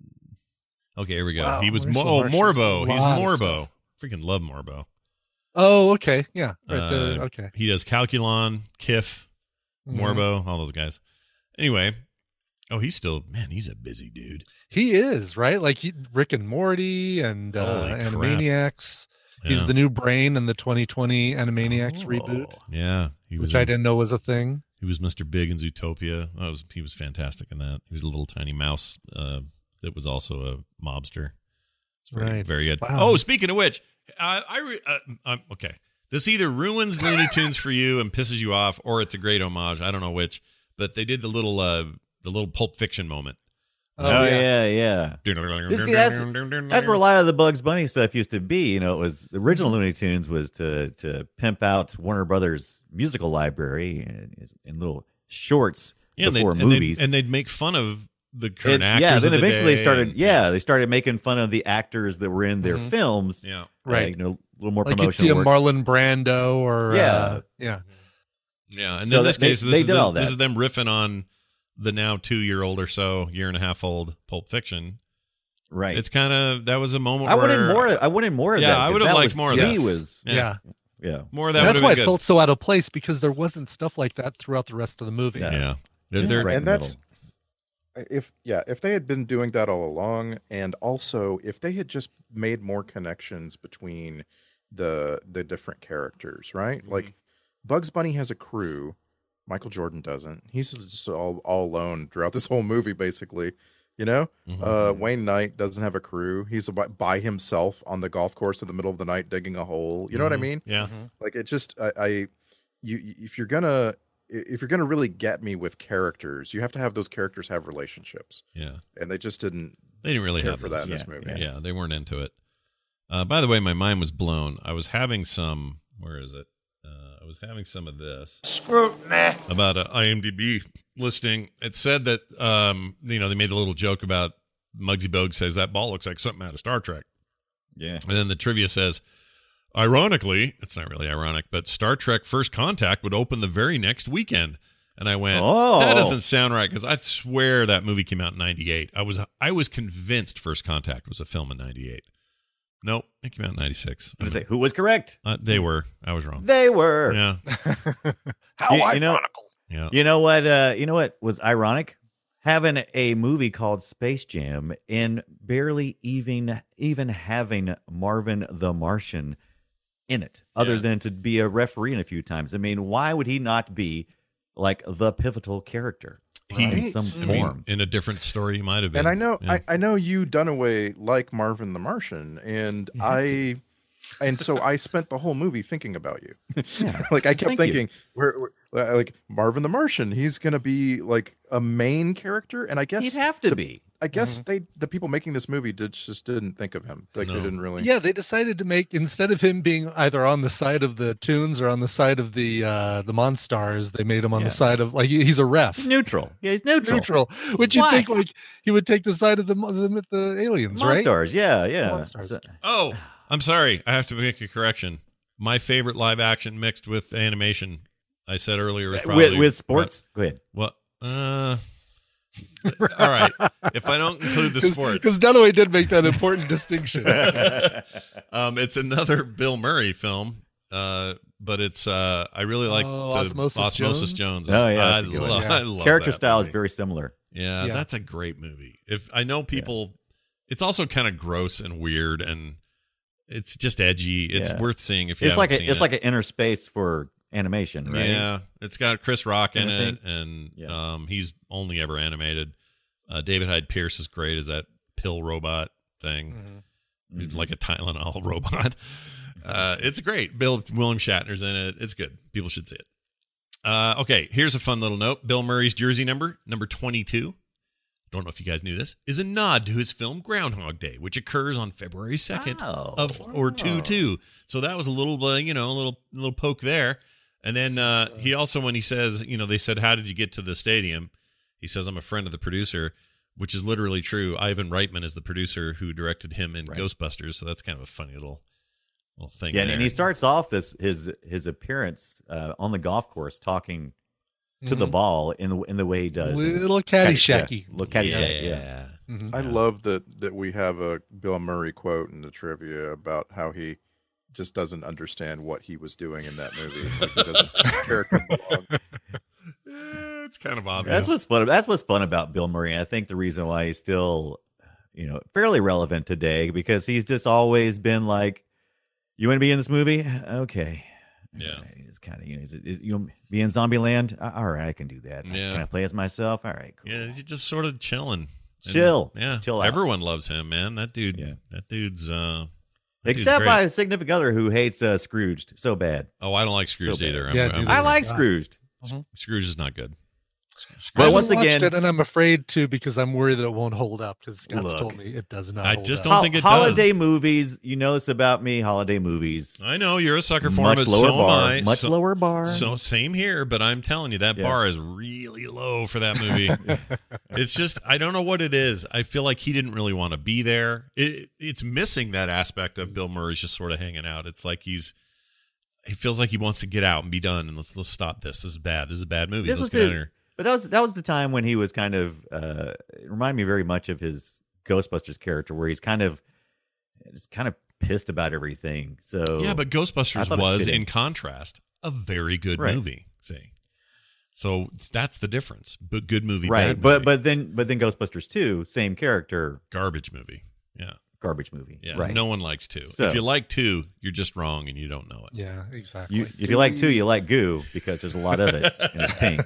Okay, here we go. Wow, he was Maurice Mo- oh, LaMarche Morbo. does a He's lot of Morbo. Freaking love Morbo. Oh, okay. Yeah. Right. Uh, the, okay. He does Calculon, Kif, Mhm. Morbo, all those guys. Anyway, oh, he's still man. He's a busy dude. He is, right? Like he, Rick and Morty and uh, Holy crap. Animaniacs. He's Yeah. the new brain in the twenty twenty Animaniacs Oh. reboot, Yeah, he was. which I in- didn't know was a thing. He was Mister Big in Zootopia. Oh, was, he was fantastic in that. He was a little tiny mouse uh, that was also a mobster. It's very, Right. very good. Wow. Oh, speaking of which, uh, I re- uh, um, okay. This either ruins Looney Tunes for you and pisses you off, or it's a great homage. I don't know which, but they did the little uh, the little Pulp Fiction moment. Oh, yeah, yeah. This- see, that's, that's where a lot of the Bugs Bunny stuff used to be. You know, it was the original Looney Tunes was to to pimp out Warner Brothers musical library and, and little shorts Yeah, and before they'd, and they'd- movies. and they'd make fun of the current It- actors. yeah, of then the eventually they day started. and- yeah, they started making fun of the actors that were in their Mhm. films. Yeah, Right. Uh, you know, a little more Like you'd see promotional a work. Marlon Brando or Yeah. uh, yeah. yeah. And So in this they- case, this, they is, did this, all this that. is them riffing on the now two-year-old or so, year and a half old Pulp Fiction. Right. It's kind of that was a moment. I where, wanted more. I wanted more of Yeah, that. I 'cause would have that liked was- more of to that. me was Yeah. Yeah. yeah. More of that. And that's would why have it been felt so out of place because there wasn't stuff like that throughout the rest of the movie. good. Yeah. Yeah, They're- Just they're- right in and the that's middle. if yeah if they had been doing that all along, and also if they had just made more connections between the the different characters, right? Mm-hmm. Like Bugs Bunny has a crew, Michael Jordan doesn't. He's just all all alone throughout this whole movie, basically. You know, Mhm. uh, Wayne Knight doesn't have a crew. He's by, by himself on the golf course in the middle of the night digging a hole. You know what I Mhm. mean? Yeah. Like it just I, I you if you're gonna if you're gonna really get me with characters, you have to have those characters have relationships, Yeah. and they just didn't They didn't really care have for those. that in this Yeah, movie. Yeah, they weren't into it. Uh, by the way, my mind was blown. I was having some. Where is it? Uh, I was having some of this Scrutiny. about a IMDb listing. It said that um, you know they made a little joke about Muggsy Bogues says that ball looks like something out of Star Trek, Yeah. and then the trivia says, ironically, it's not really ironic, but Star Trek First Contact would open the very next weekend. And I went, Oh. that doesn't sound right, because I swear that movie came out in ninety-eight. I was I was convinced First Contact was a film in ninety-eight. Nope, it came out in ninety-six. I was like, who was correct? Uh, they were. I was wrong. They were. Yeah, How You- you know- ironical. yeah. You know what? Uh, you know what was ironic? Having a movie called Space Jam and barely even even having Marvin the Martian in it, other Yeah. than to be a referee in a few times. I mean, why would he not be like the pivotal character He- in some I mean, form? in a different story, he might have been. And I know Yeah. I, I know you Dunaway like Marvin the Martian, and You have I and so I spent the whole movie thinking about you. Yeah. Like I kept Thank you. thinking, we're, we're like Marvin the Martian. He's gonna be like a main character, and I guess He'd have to the- be. I guess they the people making this movie did just didn't think of him. Like No. they didn't really. Yeah, they decided to make, instead of him being either on the side of the Toons or on the side of the uh the Monstars, they made him on Yeah. the side of, like, he- he's a ref. He's neutral. Yeah, he's neutral. Neutral. Which you think What? like he would take the side of the the, the aliens, right? Monstars. Yeah, yeah. Monstars. So- Oh, I'm sorry. I have to make a correction. My favorite live action mixed with animation, I said earlier, was probably with, with sports. Go ahead. What? Uh, all right. If I don't include the sports, Because Dunaway did make that important distinction. um, it's another Bill Murray film. Uh, but it's uh, I really like Oh, the Osmosis Osmosis Jones? Jones. Oh, yeah, I, that's a good one. lo- Yeah. I love Character that style is movie. very similar. Yeah, Yeah. that's a great movie. If I know people, it's also kind of gross and weird, and it's just edgy. It's Yeah. worth seeing if you It's like haven't a, seen it's it. like an inner space for animation, right? Yeah, it's got Chris Rock in Kinda it, and Yeah. um, he's only ever animated. Uh, David Hyde Pierce is great as that pill robot thing, Mhm. He's Mhm. like a Tylenol robot. Uh, it's great. Bill William Shatner's in it. It's good. People should see it. Uh, okay, here's a fun little note. Bill Murray's jersey number, number twenty-two. Don't know if you guys knew this, is a nod to his film Groundhog Day, which occurs on February second Oh, of or two wow. two. So that was a little, uh, you know, a little little poke there. And then uh, he also, when he says, you know, they said, "How did you get to the stadium?" He says, "I'm a friend of the producer," which is literally true. Ivan Reitman is the producer who directed him in Right. Ghostbusters. So that's kind of a funny little little thing. Yeah, there. and he starts off this his his appearance uh, on the golf course talking to the Mhm. ball in the in the way he does. Little Caddy- Caddyshacky. Yeah, little Caddyshack, yeah. Mhm. I love that that we have a Bill Murray quote in the trivia about how he just doesn't understand what he was doing in that movie. Like he doesn't character belong. Eh, it's kind of obvious. That's what's fun. That's what's fun about Bill Murray. And I think the reason why he's still, you know, fairly relevant today because he's just always been like, "You want to be in this movie? Okay." Yeah. just kind of, you know, is it, is, you know, be in Zombieland. Uh, all right, I can do that. Yeah. Can I play as myself? All right, cool. Yeah, he's just sort of chilling. And, Chill. yeah, Just chill out. everyone loves him, man. That dude. Yeah. That dude's. uh that dude's Except great. by a significant other who hates uh, Scrooged so bad. Oh, I don't like Scrooge So bad. either. I'm- Yeah, I'm- dude, I Oh like God. Scrooged. Scrooge is not good. But I once haven't watched again- it, and I'm afraid to because I'm worried that it won't hold up. Because Scott's Look, told me it does not. I hold just up. don't Ho- think it holiday does. movies, you know this about me, holiday movies. I know you're a sucker for Much him, but lower so bar. am I. Much so, lower bar. So same here, but I'm telling you that Yeah. bar is really low for that movie. It's just I don't know what it is. I feel like he didn't really want to be there. It, it's missing that aspect of Bill Murray's just sort of hanging out. It's like he's he feels like he wants to get out and be done and let's let's stop this. This is bad. This is a bad movie. This Let's was get out of it. here. But that was that was the time when he was kind of uh, it reminded me very much of his Ghostbusters character, where he's kind of just kind of pissed about everything. So Yeah, but I Ghostbusters thought it was, fit in. in contrast, a very good Right. movie. See, so that's the difference. But good movie, right. bad But movie. but then but then Ghostbusters two, same character, garbage movie. Yeah, garbage movie. yeah. Right. No one likes two. So- if you like two, you're just wrong and you don't know it. Yeah, exactly. You, if you like two, you like goo because there's a lot of it and it's pink.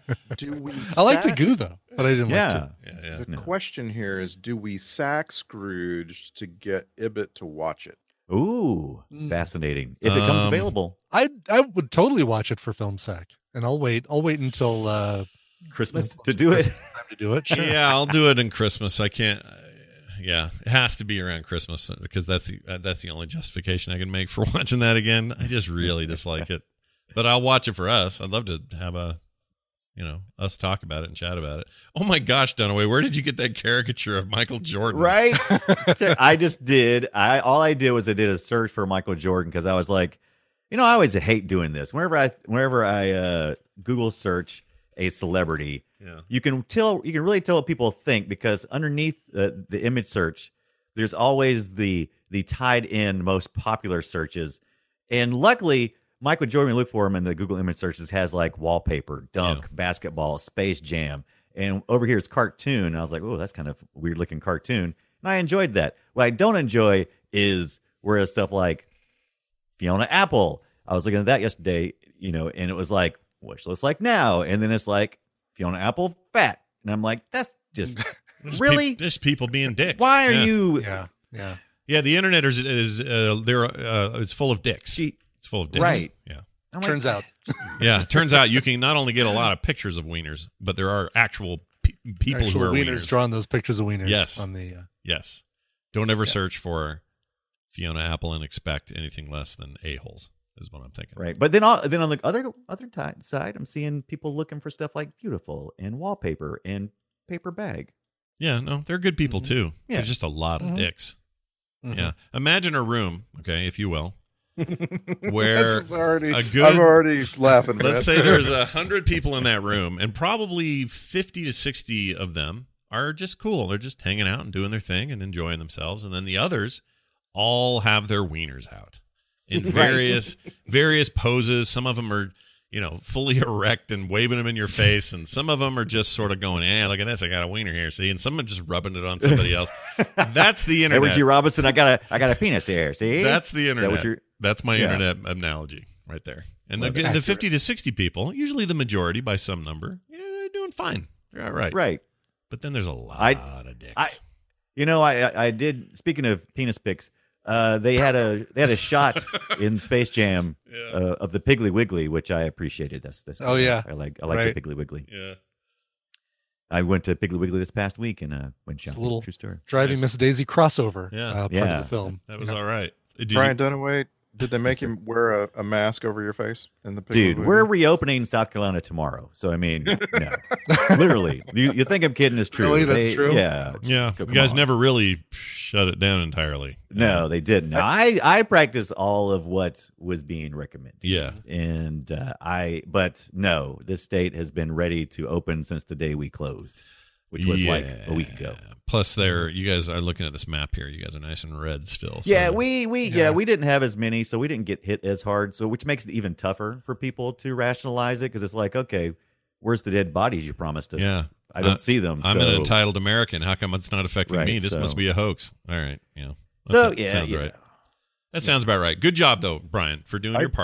Do we? I like the sack- goo though, but I didn't like Yeah. to. Yeah, yeah. The No. question here is: do we sack Scrooge to get Ibbot to watch it? Ooh, Mm. fascinating. If it comes Um, available, I I would totally watch it for Film Sack, and I'll wait. I'll wait until uh, Christmas to do it. Christmas time to do it. Sure. Yeah, I'll do it in Christmas. I can't. Uh, yeah, it has to be around Christmas because that's the uh, that's the only justification I can make for watching that again. I just really dislike it, but I'll watch it for us. I'd love to have a, you know, us talk about it and chat about it. Oh my gosh, Dunaway, where did you get that caricature of Michael Jordan? Right? I just did. I all I did was I did a search for Michael Jordan because I was like, you know, I always hate doing this. Whenever I whenever I uh, Google search a celebrity, Yeah. you can tell you can really tell what people think because underneath uh, the image search, there's always the the tied in most popular searches, and luckily. Michael Jordan, we look for him in the Google image searches, has like wallpaper, dunk, Yeah. basketball, Space Jam. And over here is cartoon. And I was like, oh, that's kind of weird looking cartoon. And I enjoyed that. What I don't enjoy is where it's stuff like Fiona Apple. I was looking at that yesterday, you know, and it was like, what she looks like now. And then it's like Fiona Apple fat. And I'm like, that's just Just really? peop- just people being dicks. Why are Yeah. you? Yeah, yeah. Yeah, the internet is is uh, there. Uh, it's full of dicks. She, It's full of dicks. Right. Yeah. I'm like, Turns out, Yeah, it turns out you can not only get a lot of pictures of wieners, but there are actual pe- people actual who are wieners wieners. drawing those pictures of wieners. Yes. on the. Uh, Yes. Don't ever search for Fiona Apple and expect anything less than a-holes, is what I'm thinking. Right, but then all, then on the other other ti- side, I'm seeing people looking for stuff like beautiful and wallpaper and paper bag. Yeah, no, they're good people too. Yeah. There's just a lot of Mhm. dicks. Mhm. Yeah. Imagine a room, okay, if you will, where That's already, a good- I'm already laughing. let's man. say there's a hundred people in that room, and probably fifty to sixty of them are just cool. They're just hanging out and doing their thing and enjoying themselves, and then the others all have their wieners out in Right. various various poses. Some of them are, you know, fully erect and waving them in your face, and some of them are just sort of going, "Eh, look at this! I got a wiener here." See, and some are just rubbing it on somebody else. That's the internet. Edward G. Robinson, I got a I got a penis here. See, That's the Is that what internet. you're- That's my Yeah. internet analogy right there. And the, Well, the accurate. fifty to sixty people, usually the majority by some number, yeah, they're doing fine. They're all right. right. But then there's a lot I- of dicks. I- You know, I I- I did. Speaking of penis pics, uh, they had a they had a shot in Space Jam Yeah. uh, of the Piggly Wiggly, which I appreciated. That's that's. Oh, cool. yeah. I like I like Right. the Piggly Wiggly. yeah. I went to Piggly Wiggly this past week and uh, went It's a shopping. little True story. driving Nice. Miss Daisy crossover. Yeah. uh, part Yeah. of the film. That was Yeah. all right. Did Brian you, Dunaway, did they make him wear a, a mask over your face in the Piggly Dude, Wiggly? we're reopening South Carolina tomorrow. So I mean, no, literally, you, you think I'm kidding? Is true. Really? That's They- true? Yeah, yeah, come you guys on. never really shut it down entirely. No, they didn't. No, I I practiced all of what was being recommended. Yeah. and uh, I, but no, this state has been ready to open since the day we closed, which was like a week ago. Plus, there, you guys are looking at this map here. You guys are nice and red still. So. Yeah, we we yeah. Yeah. we didn't have as many, so we didn't get hit as hard. So which makes it even tougher for people to rationalize it because it's like, okay, where's the dead bodies you promised us? Yeah. I don't Uh, see them. I'm so. an entitled American. How come it's not affecting Right, me? This so- must be a hoax. All right. Yeah. That So sounds- yeah, sounds you right. know. That sounds about right. Good job, though, Brian, for doing I- your part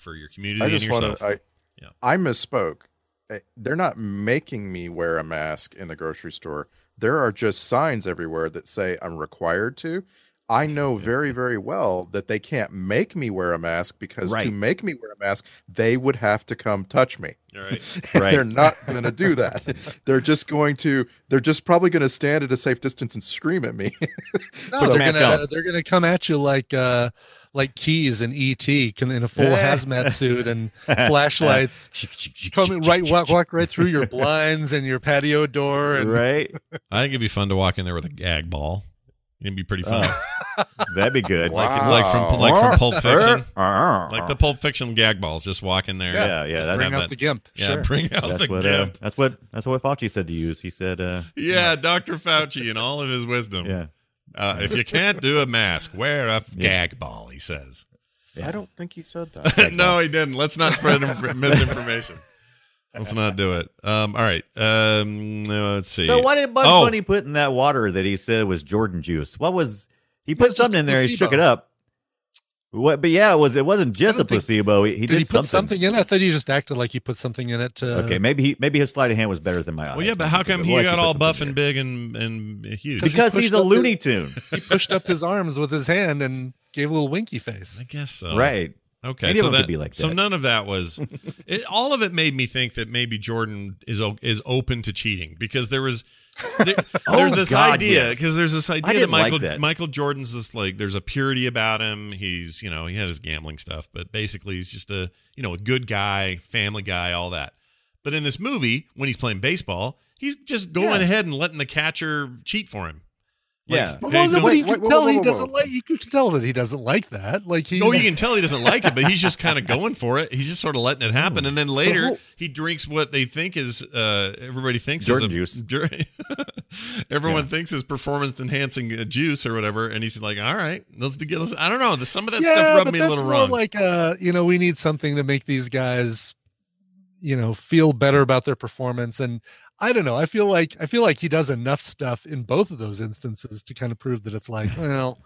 for your community I and just yourself. want to. I, Yeah. I misspoke. Eh, They're not making me wear a mask in the grocery store. There are just signs everywhere that say I'm required to. I know very, very well that they can't make me wear a mask because Right. to make me wear a mask, they would have to come touch me. All right. Right. They're not going to do that. They're just going to. They're just probably going to stand at a safe distance and scream at me. No, Put the they're mask gonna on. they're gonna come at you like uh like Keys and E T in a full Yeah. hazmat suit and flashlights coming right walk, walk right through your blinds and your patio door and Right? I think it'd be fun to walk in there with a gag ball. It'd be pretty fun. Oh, that'd be good. Like Wow. like from like from Pulp Fiction. like Like the Pulp Fiction gag balls, just walk in there. Yeah, yeah, Just that's- bring have out that- the gimp. Yeah, Sure. bring out That's the what uh, gimp. that's what that's what Fauci said to use. He said, uh, Yeah, Doctor Fauci and all of his wisdom. yeah, Uh, if you can't do a mask, wear a gag ball, he says. yeah. I don't think he said that. No, he didn't. Let's not spread im- misinformation. Let's not do it. Um, all right. Um, uh, let's see. So why did Bugs Oh. Bunny put in that water that he said was Jordan juice? What was he put It's just something in there? He placebo. shook it up. What? But yeah, it was. It wasn't just I don't a think- placebo. He, he Did did, he put something. something. in? I thought he just acted like he put something in it. To, Okay, maybe he maybe his sleight of hand was better than my eyes. Well, yeah, but maybe, how because come it he looked like got put all something buff there. and big and, and huge? Because he Because he's pushed a up his- Looney Tune, He pushed up his arms with his hand and gave a little winky face. I guess so. right? Okay, Any so of them that could be like so that. none of that was. It, all of it made me think that maybe Jordan is o- is open to cheating because there was there, Oh, there's this God, idea yes. because there's this idea that didn't like Michael that. Michael Jordan's this like there's a purity about him. He's you know he had his gambling stuff, but basically he's just a you know a good guy, family guy, all that. But in this movie, when he's playing baseball, he's just going Yeah. ahead and letting the catcher cheat for him. Like, Yeah. Well, hey, no, don't- but you wait, can wait, tell whoa, he whoa, doesn't whoa. like. You can tell that he doesn't like that. Like he. Oh, you can tell he doesn't like it, but he's just kind of going for it. He's just sort of letting it happen, and then later whole- he drinks what they think is uh, everybody thinks Jordan is a, juice. everyone Yeah. thinks is performance enhancing uh, juice or whatever, and he's like, "All right, let's do. Let's, I don't know. The, some of that yeah, stuff rubbed but me a that's little more wrong. like uh, you know, we need something to make these guys, you know, feel better about their performance. And I don't know. I feel like I feel like he does enough stuff in both of those instances to kind of prove that it's like, well,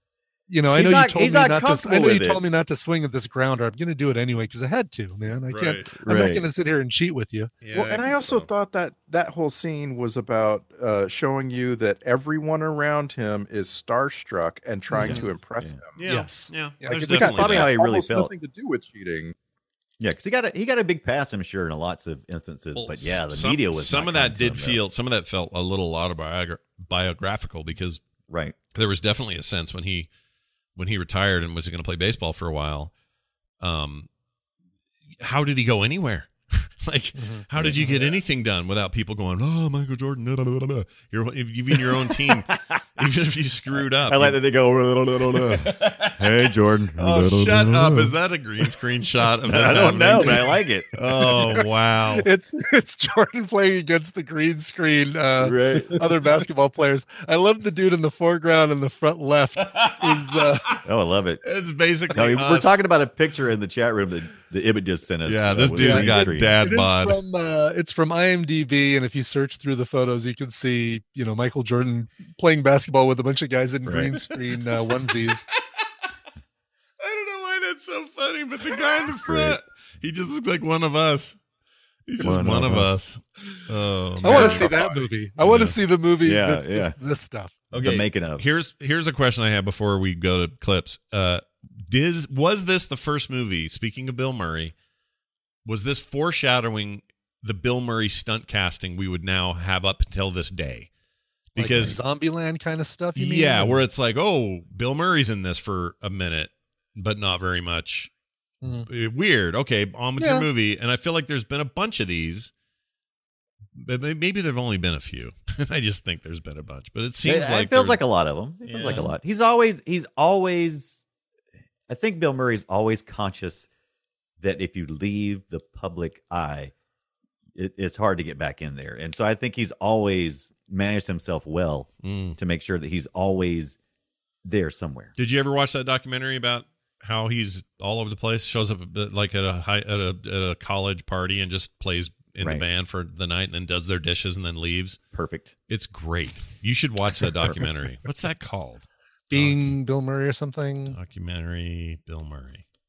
you know, I He's know not- you told he's me not not to. I comfortable know you with told it. me not to swing at this grounder. I'm going to do it anyway because I had to, man. I can't. Right. I'm not Right. going to sit here and cheat with you. Yeah, Well, and I guess also so. thought that that whole scene was about uh, showing you that everyone around him is starstruck and trying Mhm. to impress him. yeah, Yes. yeah. Yeah, There's it's that's definitely probably that. how he really almost felt. nothing to do with cheating. Yeah, because he got a he got a big pass, I'm sure, in lots of instances. Well, but yeah, the some, media was some not of that kind to did him, though. feel some of that felt a little autobiographical because right. there was definitely a sense when he when he retired and was going to play baseball for a while. Um, how did he go anywhere? Like, how did you get anything done without people going, "Oh, Michael Jordan"? Blah, blah, blah, blah. You're even your own team, even if you screwed up. I like that they go. Hey, Jordan. Oh, shut up! Is that a green screen shot of this? I don't happening? know, but I like it. Oh wow! It's it's Jordan playing against the green screen. Uh, Right. Other basketball players. I love the dude in the foreground in the front left. Who's uh, Oh, I love it. It's basically No, we're us. talking about a picture in the chat room that the Ibit just sent us. Yeah, uh, this with dude's green got screen. dad it is bod. from uh, it's from IMDb, and if you search through the photos, you can see you know Michael Jordan playing basketball with a bunch of guys in Right. green screen uh, onesies. I don't know why that's so funny, but the guy in the great. front, he just looks like one of us. He's just one, One of of us. Oh, I want man. to see that movie. I want to Yeah. see the movie. Yeah, that's yeah. just this stuff. Okay, The making of. Here's here's a question I have before we go to clips. Uh, Diz, was this the first movie? Speaking of Bill Murray, was this foreshadowing the Bill Murray stunt casting we would now have up until this day? Because like Zombieland kind of stuff. You mean? yeah, where it's like, oh, Bill Murray's in this for a minute, but not very much. Mhm. Uh, Weird. Okay, on with Yeah. your movie. And I feel like there's been a bunch of these. But may- maybe there've only been a few. I just think there's been a bunch. But it seems it, like it feels there's- like a lot of them. It feels like a Yeah. lot. He's always he's always. I think Bill Murray's always conscious that if you leave the public eye, it, it's hard to get back in there. And so I think he's always managed himself well Mm. to make sure that he's always there somewhere. Did you ever watch that documentary about how he's all over the place? Shows up at- like at a high, at a at a college party and just plays in Right. the band for the night and then does their dishes and then leaves. Perfect. It's great. You should watch that documentary. What's that called? Being Bill Murray or something. Documentary Bill Murray.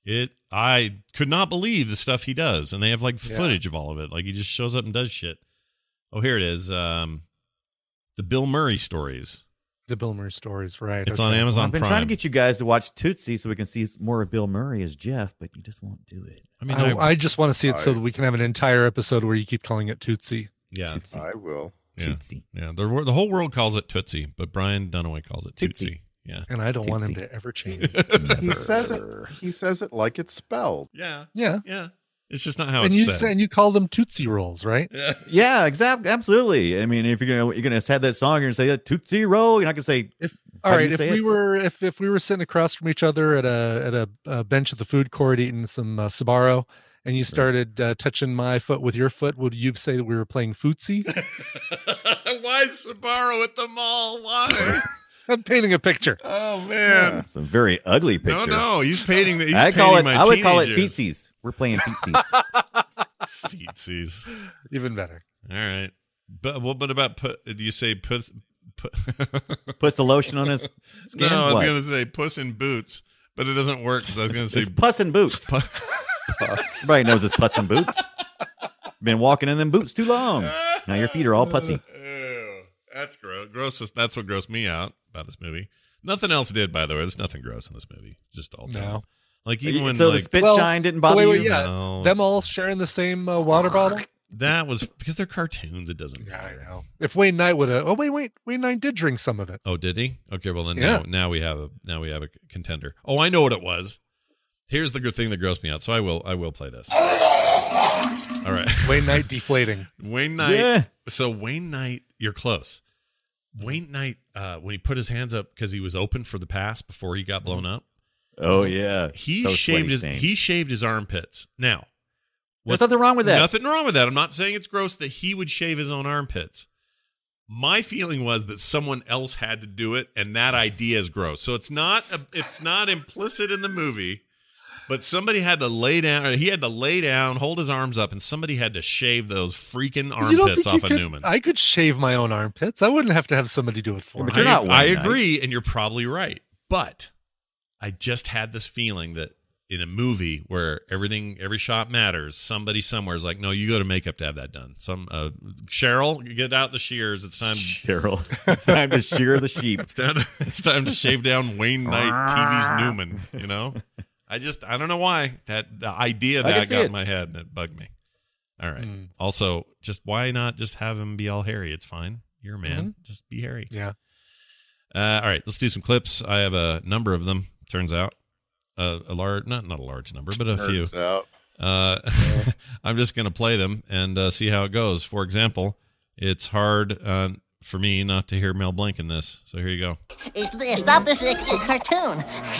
It. I could not believe the stuff he does, and they have like Yeah. footage of all of it. Like he just shows up and does shit. Oh, here it is. Um, the Bill Murray stories. The Bill Murray stories, right? It's okay. on Amazon I've been Prime. trying to get you guys to watch Tootsie so we can see more of Bill Murray as Jeff, but you just won't do it. I mean, I, I, I just want to see it so I- that we can have an entire episode where you keep calling it Tootsie. yeah, Tootsie. I will. yeah, Tootsie. yeah. The wor- the whole world calls it Tootsie, but Brian Dunaway calls it Tootsie. Tootsie. Yeah, And I don't want him Tootsie. to ever change. He says it. He says it like it's spelled. yeah, Yeah. yeah. It's just not how and it's you said. and you call them Tootsie Rolls, right? Yeah. Yeah, exactly. Absolutely. I mean, if you're gonna you're gonna have that song, you're gonna say a Tootsie Roll. You're not gonna say. If How all do right, you if say we it? were if if we were sitting across from each other at a at a, a bench at the food court eating some uh, Sbarro, and you started uh, touching my foot with your foot, would you say that we were playing footsie? Why Sbarro at the mall? Why? I'm painting a picture. Oh man. Some very ugly No, picture. no, he's painting the. He's I call it. painting my I would call it teenagers. feetsies. We're playing feetsies. Feetsies. Even better. All right, but what? But about put? Do you say put? put Puts the lotion on his skin. no, I was What? going to say Puss in Boots, but it doesn't work because I was going to say It's Puss in Boots. pu- Everybody knows it's Puss in Boots. Been walking in them boots too long. Now your feet are all pussy. Ew, that's gross. Gross. Is, that's what grossed me out about this movie. Nothing else did, by the way. There's nothing gross in this movie. Just all No. down. Like even when so like the spit Well, shine didn't bother wait, wait, you. yeah. No, Them it's- all sharing the same uh, water bottle. that was because they're cartoons. It doesn't Yeah, I matter. know. If Wayne Knight would have, oh wait, wait, Wayne Knight did drink some of it. Oh, did he? Okay, well then Yeah. now, now we have a now we have a contender. Oh, I know what it was. Here's the good thing that grossed me out. So I will I will play this. All right. Wayne Knight deflating. Wayne Knight. Yeah. So Wayne Knight, you're close. Wayne Knight, uh, when he put his hands up because he was open for the pass before he got blown up, Oh yeah. he So shaved sweaty his stained. he shaved his armpits. Now, There's nothing wrong with that. Nothing wrong with that. I'm not saying it's gross that he would shave his own armpits. My feeling was that someone else had to do it, and that idea is gross. So it's not a, it's not implicit in the movie, but somebody had to lay down. Or he had to lay down, hold his arms up, and somebody had to shave those freaking You don't armpits think you off of could- Newman. I could shave my own armpits. I wouldn't have to have somebody do it for Yeah, me. but you're I, not I Wayne Knight. agree, and you're probably right. But I just had this feeling that in a movie where everything, every shot matters, somebody somewhere is like, no, you go to makeup to have that done. Some uh, Cheryl, get out the shears. It's time. Cheryl. It's time to shear the sheep. It's time. To, it's time to shave down Wayne Knight, T V's Newman. You know, I just I don't know why that the idea of I can that see got it. in my head and it bugged me. All right. Mm. Also, just why not just have him be all hairy? It's fine. You're a man. Just be hairy. Yeah. Uh, all right, let's do some clips. I have a number of them. Turns out, uh, a large, not not a large number, but a few. Turns out. Uh, I'm just going to play them and uh, see how it goes. For example, it's hard uh, for me not to hear Mel Blanc in this. So here you go. Stop this uh, cartoon.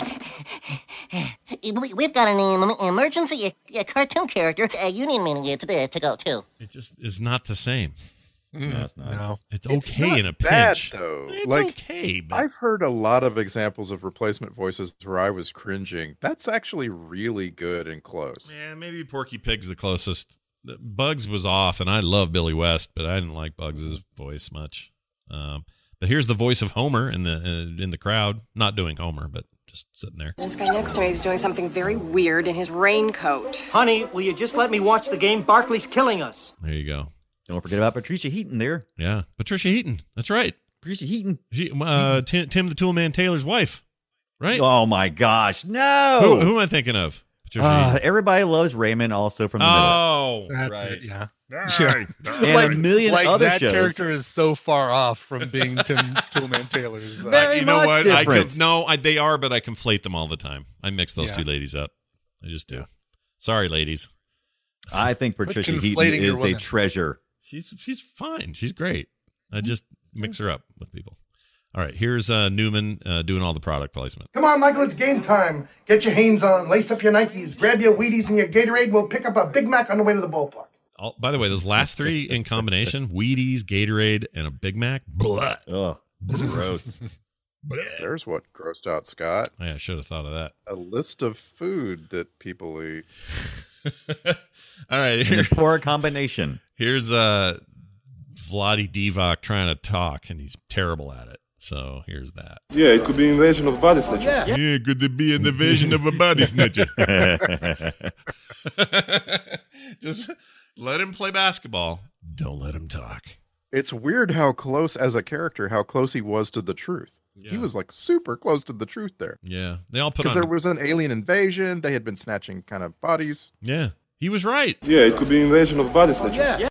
We- We've got an um, emergency uh, cartoon character. Uh, you need me to, to go too. It just is not the same. No, it's not. No. It's It's okay not in a bad, pinch. though. It's Like, okay, but I've heard a lot of examples of replacement voices where I was cringing. That's actually really good and close. yeah, maybe Porky Pig's the closest. Bugs was off, and I love Billy West, but I didn't like Bugs' voice much. Um, but here's the voice of Homer in the uh, in the crowd, not doing Homer, but just sitting there. This guy next to me is doing something very weird in his raincoat. Honey, will you just let me watch the game? Barkley's killing us. There you go. Don't forget about Patricia Heaton there. Yeah, Patricia Heaton. That's right. Patricia Heaton. She, uh, Tim, Tim the Toolman Taylor's wife, right? Oh my gosh, no! Who, who am I thinking of? Patricia Uh, Heaton. everybody loves Raymond, also from the middle. Oh, That's right. it. Yeah. Right. And a million like other that shows. character is so far off from being Tim Toolman Taylor's. Uh, Very you know much what? I different. conf- no, I, they are, but I conflate them all the time. I mix those Yeah. two ladies up. I just do. Sorry, ladies. I think Patricia Heaton conflating your is a women. treasure. She's she's fine. She's great. I just mix her up with people. All right, here's uh, Newman uh, doing all the product placement. Come on, Michael, it's game time. Get your Hanes on, lace up your Nikes, grab your Wheaties and your Gatorade, and we'll pick up a Big Mac on the way to the ballpark. All, by the way, those last three in combination, Wheaties, Gatorade, and a Big Mac. Blah. Oh, gross. There's what grossed out Scott. Yeah, I should have thought of that. A list of food that people eat. All right, And here, a poor combination. here's uh, Vladi Divac trying to talk, and he's terrible at it. So here's that. Yeah, it could be invasion of body snatchers. Yeah, yeah could it be an invasion of a body snatcher? Just let him play basketball. Don't let him talk. It's weird how close, as a character, how close he was to the truth. Yeah. He was like super close to the truth there. Yeah, they all put because on... there was an alien invasion. They had been snatching kind of bodies. Yeah, he was right. Yeah, it could be invasion of body snatchers. Yeah,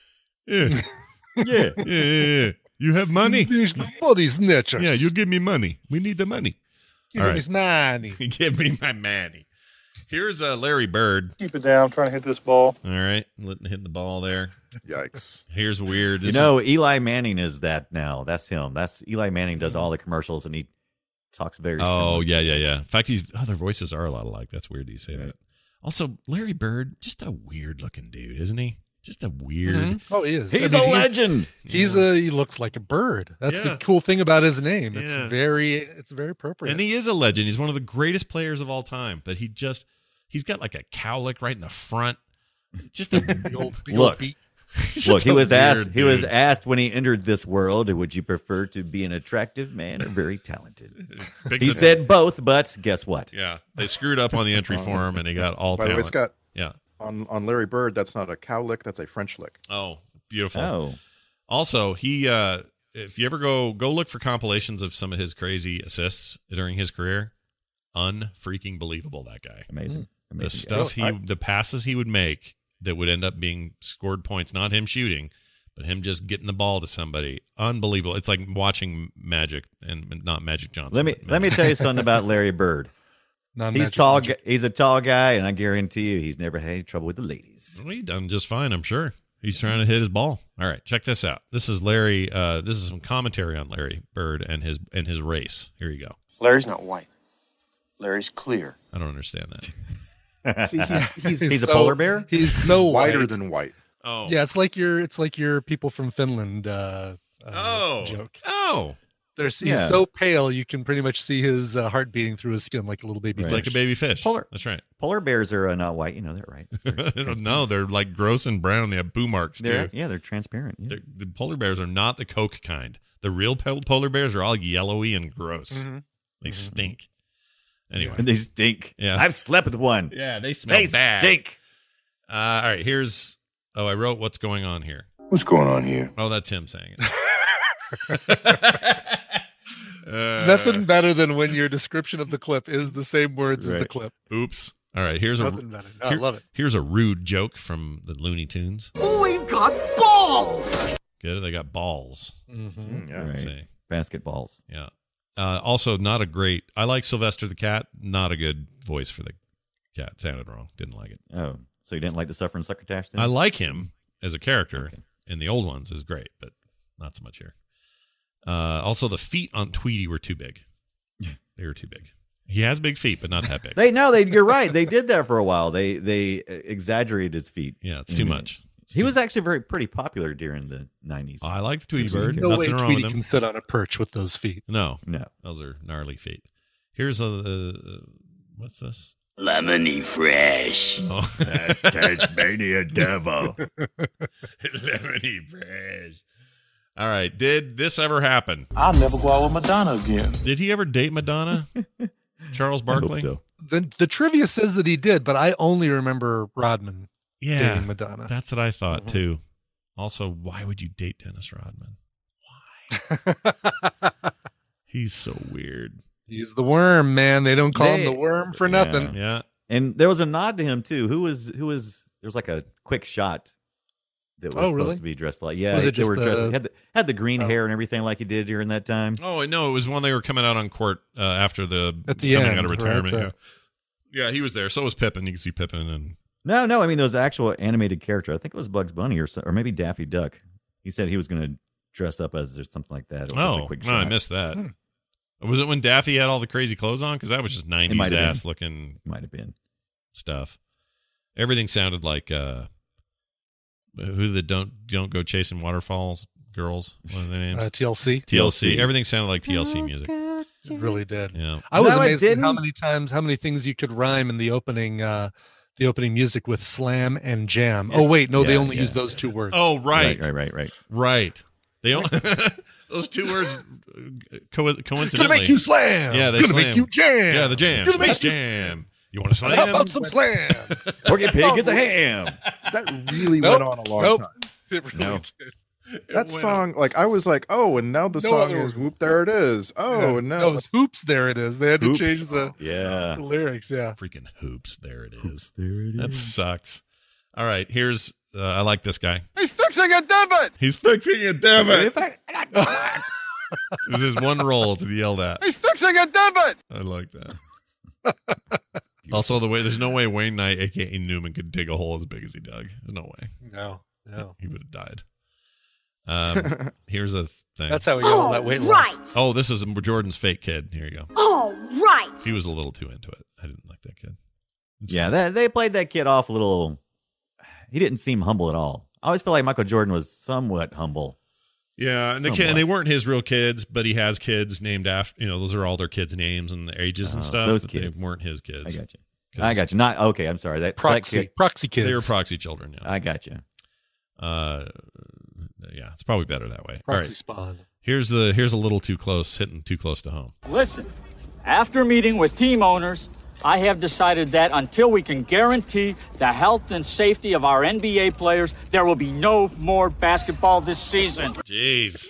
yeah, yeah, yeah, yeah, yeah. You have money? There's the body snatchers. Yeah, you give me money. We need the money. Give All me right. my money. Give me my money. Here's uh, Larry Bird. Keep it down. I'm trying to hit this ball. All right, letting hit the ball there. Yikes. Here's weird. You This know, Eli Manning is that now. That's him. That's Eli Manning does all the commercials, and he talks very. Oh similar yeah, to yeah, that. yeah. In fact, he's oh, their voices are a lot alike. That's weird that you say that. Also, Larry Bird, just a weird looking dude, isn't he? Just a weird. Mm-hmm. Oh, he is. He's I mean, a legend. He's a. He looks like a bird. That's Yeah. the cool thing about his name. It's Yeah. very. It's very appropriate. And he is a legend. He's one of the greatest players of all time. But he just he's got like a cowlick right in the front. Just a The old, the Look. old beat. just Look, he a was weird asked. He was dude. asked when he entered this world, would you prefer to be an attractive man or very talented? Pick He the- said both, but guess what? Yeah, they screwed up on the entry form, and he got all By the way, talent. Scott, Yeah. on, on Larry Bird, that's not a cow lick, that's a French lick. Oh, beautiful. Oh, Also, he uh if you ever go go look for compilations of some of his crazy assists during his career, unfreaking believable that guy. amazing! The amazing stuff he I- the passes he would make that would end up being scored points, not him shooting, but him just getting the ball to somebody. Unbelievable. It's like watching Magic and not Magic Johnson. Let me but let me Magic. tell you something about Larry Bird. Non He's tall. gu- He's a tall guy, and I guarantee you, he's never had any trouble with the ladies. Well, he done just fine, I'm sure. He's trying to hit his ball. All right, check this out. This is Larry. Uh, this is some commentary on Larry Bird and his and his race. Here you go. Larry's not white. Larry's clear. I don't understand that. See, he's, he's, He's a so- polar bear? He's so whiter white. than white. Oh, Yeah, it's like your. It's like your people from Finland. Uh, uh, Oh, joke. oh, There's, he's Yeah. so pale you can pretty much see his uh, heart beating through his skin like a little baby Right. fish. like a baby fish. Polar- That's right. Polar bears are uh, not white. You know that, right? They're No, they're like gross and brown. They have boo marks They're- too. yeah, they're transparent. Yeah. They're- the polar bears are not the Coke kind. The real pol- polar bears are all yellowy and gross. Mhm. They stink. Anyway, And they stink. Yeah. I've slept with one. yeah, they smell They bad. stink. Uh, all right, here's. Oh, I wrote what's going on here. What's going on here? Oh, that's him saying it. Uh, Nothing better than when your description of the clip is the same words as the Right. clip. Oops. All right, here's a Nothing better. No, I here- love it. Here's a rude joke from the Looney Tunes. Oh, we've got balls! Get it? They got balls. Mm-hmm. Yeah. Right. See. Basketballs. Yeah. Uh, also, not a great. I like Sylvester the cat. Not a good voice for the cat. Sounded wrong. Didn't like it. Oh, so you didn't like the Suffering Succotash then? I like him as a character Okay. in the old ones is great, but not so much here. Uh, also, the feet on Tweety were too big. They were too big. He has big feet, but not that big. They no, they. You're right. They did that for a while. They they exaggerated his feet. Yeah, it's too Mhm. much. It's He too- was actually very pretty popular during the nineties. I like the Tweety There's Bird. No way Nothing wrong Tweety with him. can sit on a perch with those feet. No, No. those are gnarly feet. Here's a. Uh, what's this? Lemony Fresh. Oh. Tasmania devil. Lemony Fresh. All right. Did this ever happen? I'll never go out with Madonna again. Did he ever date Madonna? Charles I hope Barkley? so. The the trivia says that he did, but I only remember Rodman Yeah. dating Madonna. That's what I thought Mhm. too. Also, why would you date Dennis Rodman? He's so weird. He's the worm, man. They don't call They- him the worm for nothing. Yeah. And there was a nod to him too. Who was who was there was like a quick shot that was Oh, supposed really? to be dressed like yeah. Was it they just were dressed the- had the, had the green Oh. hair and everything like he did during that time. Oh no, it was when they were coming out on court uh, after the At the coming end, out of retirement. right? yeah. yeah, he was there. So was Pippin. You can see Pippin and No, no, I mean there was an actual animated character. I think it was Bugs Bunny or so, or maybe Daffy Duck. He said he was going to dress up as or something like that. It was just a oh, quick no, I shot. missed that. Hmm. Was it when Daffy had all the crazy clothes on? Because that was just nineties might have been. ass looking Might have been. stuff. Everything sounded like uh, who the don't don't go chasing waterfalls girls. What are their names? Uh, T L C. T L C. Everything sounded like T L C music. It really did. Yeah. I was No, it amazed at how didn't. many times, how many things you could rhyme in the opening, uh, the opening music with slam and jam. Oh wait, no, they Yeah, only yeah. use those two words. Oh right, Right, right, right, right. right. They all, those two words co- coincidentally. Gonna make you slam. Yeah, they Gonna slam. make you jam. Yeah, the jam. Gonna Space make jam. You want to slam? How about some slam? Porky Pig is a ham. That really Nope. went on a long Nope. time. It really No. did. That song, like I was like, oh, and now the No song other is words. "Whoop, there it is." Oh, Yeah. and now No, it was hoops. There it is. They had to Hoops. change the, Yeah. the lyrics. Yeah. Freaking hoops. There it is. Hoops, there it That is. sucks. All right, here's. Uh, I like this guy. He's fixing a divot. He's fixing a divot. If I- This is his one role to yelled at. He's fixing a divot. I like that. Also, the way there's no way Wayne Knight, aka Newman, could dig a hole as big as he dug. There's no way. No. No. He would have died. Um, here's a thing. That's how we got all that weight loss. Oh, this is Jordan's fake kid. Here you go. All right. He was a little too into it. I didn't like that kid. It's Yeah, fine. that, they played that kid off a little. He didn't seem humble at all. I always feel like Michael Jordan was somewhat humble. Yeah, and the kid, and they weren't his real kids, but he has kids named after. You know, those are all their kids' names and the ages and Oh, stuff. those but kids. They weren't his kids. I got you. I got you. Not okay. I'm sorry. That Proxy. that kid- Proxy kids. They were proxy children. Yeah. I got you. Uh, yeah, it's probably better that way. Proxy All right. spawn. Here's the here's a little too close, hitting too close to home. Listen, after meeting with team owners, I have decided that until we can guarantee the health and safety of our N B A players, there will be no more basketball this season. Jeez.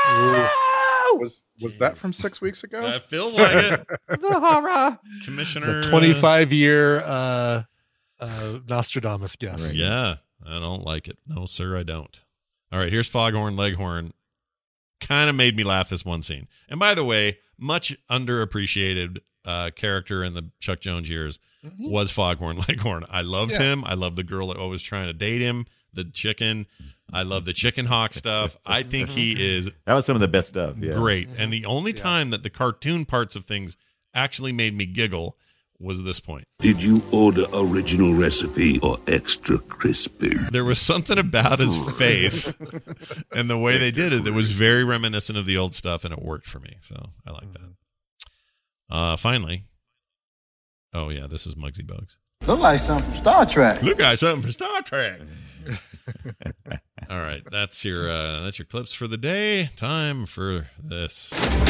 Was was that from six weeks ago? That feels like it. The horror. Commissioner. It's a twenty-five year uh, uh, Nostradamus guess. Uh, yeah, I don't like it. No, sir, I don't. All right, here's Foghorn Leghorn. Kind of made me laugh this one scene. And by the way, much underappreciated uh, character in the Chuck Jones years Mhm. was Foghorn Leghorn. I loved Yeah. him. I loved the girl that was trying to date him, the chicken. I love the chicken hawk stuff. I think he is That was some of the best stuff. Yeah. great. And the only time that the cartoon parts of things actually made me giggle was this point. Did you order original recipe or extra crispy? There was something about his face and the way they did it that was very reminiscent of the old stuff, and it worked for me. So I like that. Uh, finally, oh yeah, this is Muggsy Bogues. Look like something from Star Trek. Look like something from Star Trek. All right, that's your uh, that's your clips for the day. Time for this.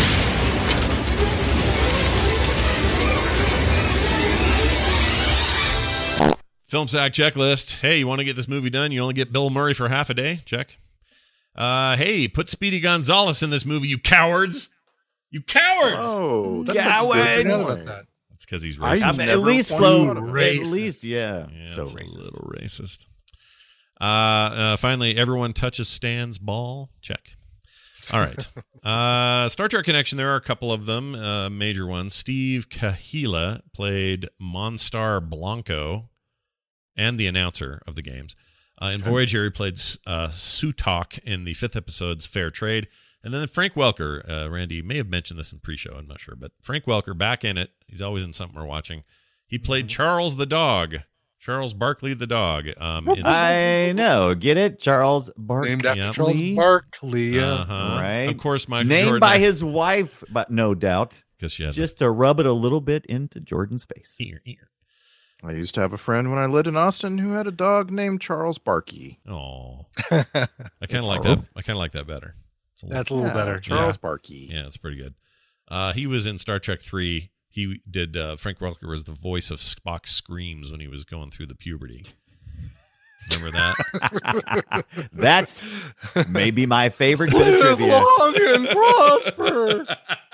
Film Sack checklist. Hey, you want to get this movie done? You only get Bill Murray for half a day. Check. Uh, hey, put Speedy Gonzalez in this movie, you cowards! You cowards! Oh, that's Cowards! a good Forgot one. about that. That's because he's I racist. I mean, at never least thought slow. about it. At Racist. least, yeah. Yeah, so it's a racist. little racist. Uh, uh, finally, everyone touches Stan's ball. Check. All right. uh, Star Trek Connection. There are a couple of them, uh, major ones. Steve Kahila played Monstar Blanco and the announcer of the games. Uh, in Voyager, he played uh, Sutok in the fifth episode's Fair Trade. And then Frank Welker, uh, Randy may have mentioned this in pre-show, I'm not sure, but Frank Welker, back in it. He's always in something we're watching. He played Charles the dog. Charles Barkley the dog. Um, in I know. Get it? Charles Barkley. Named after Yep. Charles Barkley. Yeah. Uh-huh. Right. Of course, Michael Named Jordan. by his wife, but no doubt. Because she had Just to rub it a little bit into Jordan's face. ear, ear. I used to have a friend when I lived in Austin who had a dog named Charles Barkey. Oh, I kind of like that. I kind of like that better. It's a That's a little Yeah, better. Charles Yeah. Barkey. Yeah, it's pretty good. Uh, he was in Star Trek three. He did. Uh, Frank Welker was the voice of Spock's screams when he was going through the puberty. Remember that? That's maybe my favorite bit of trivia. Long and prosper.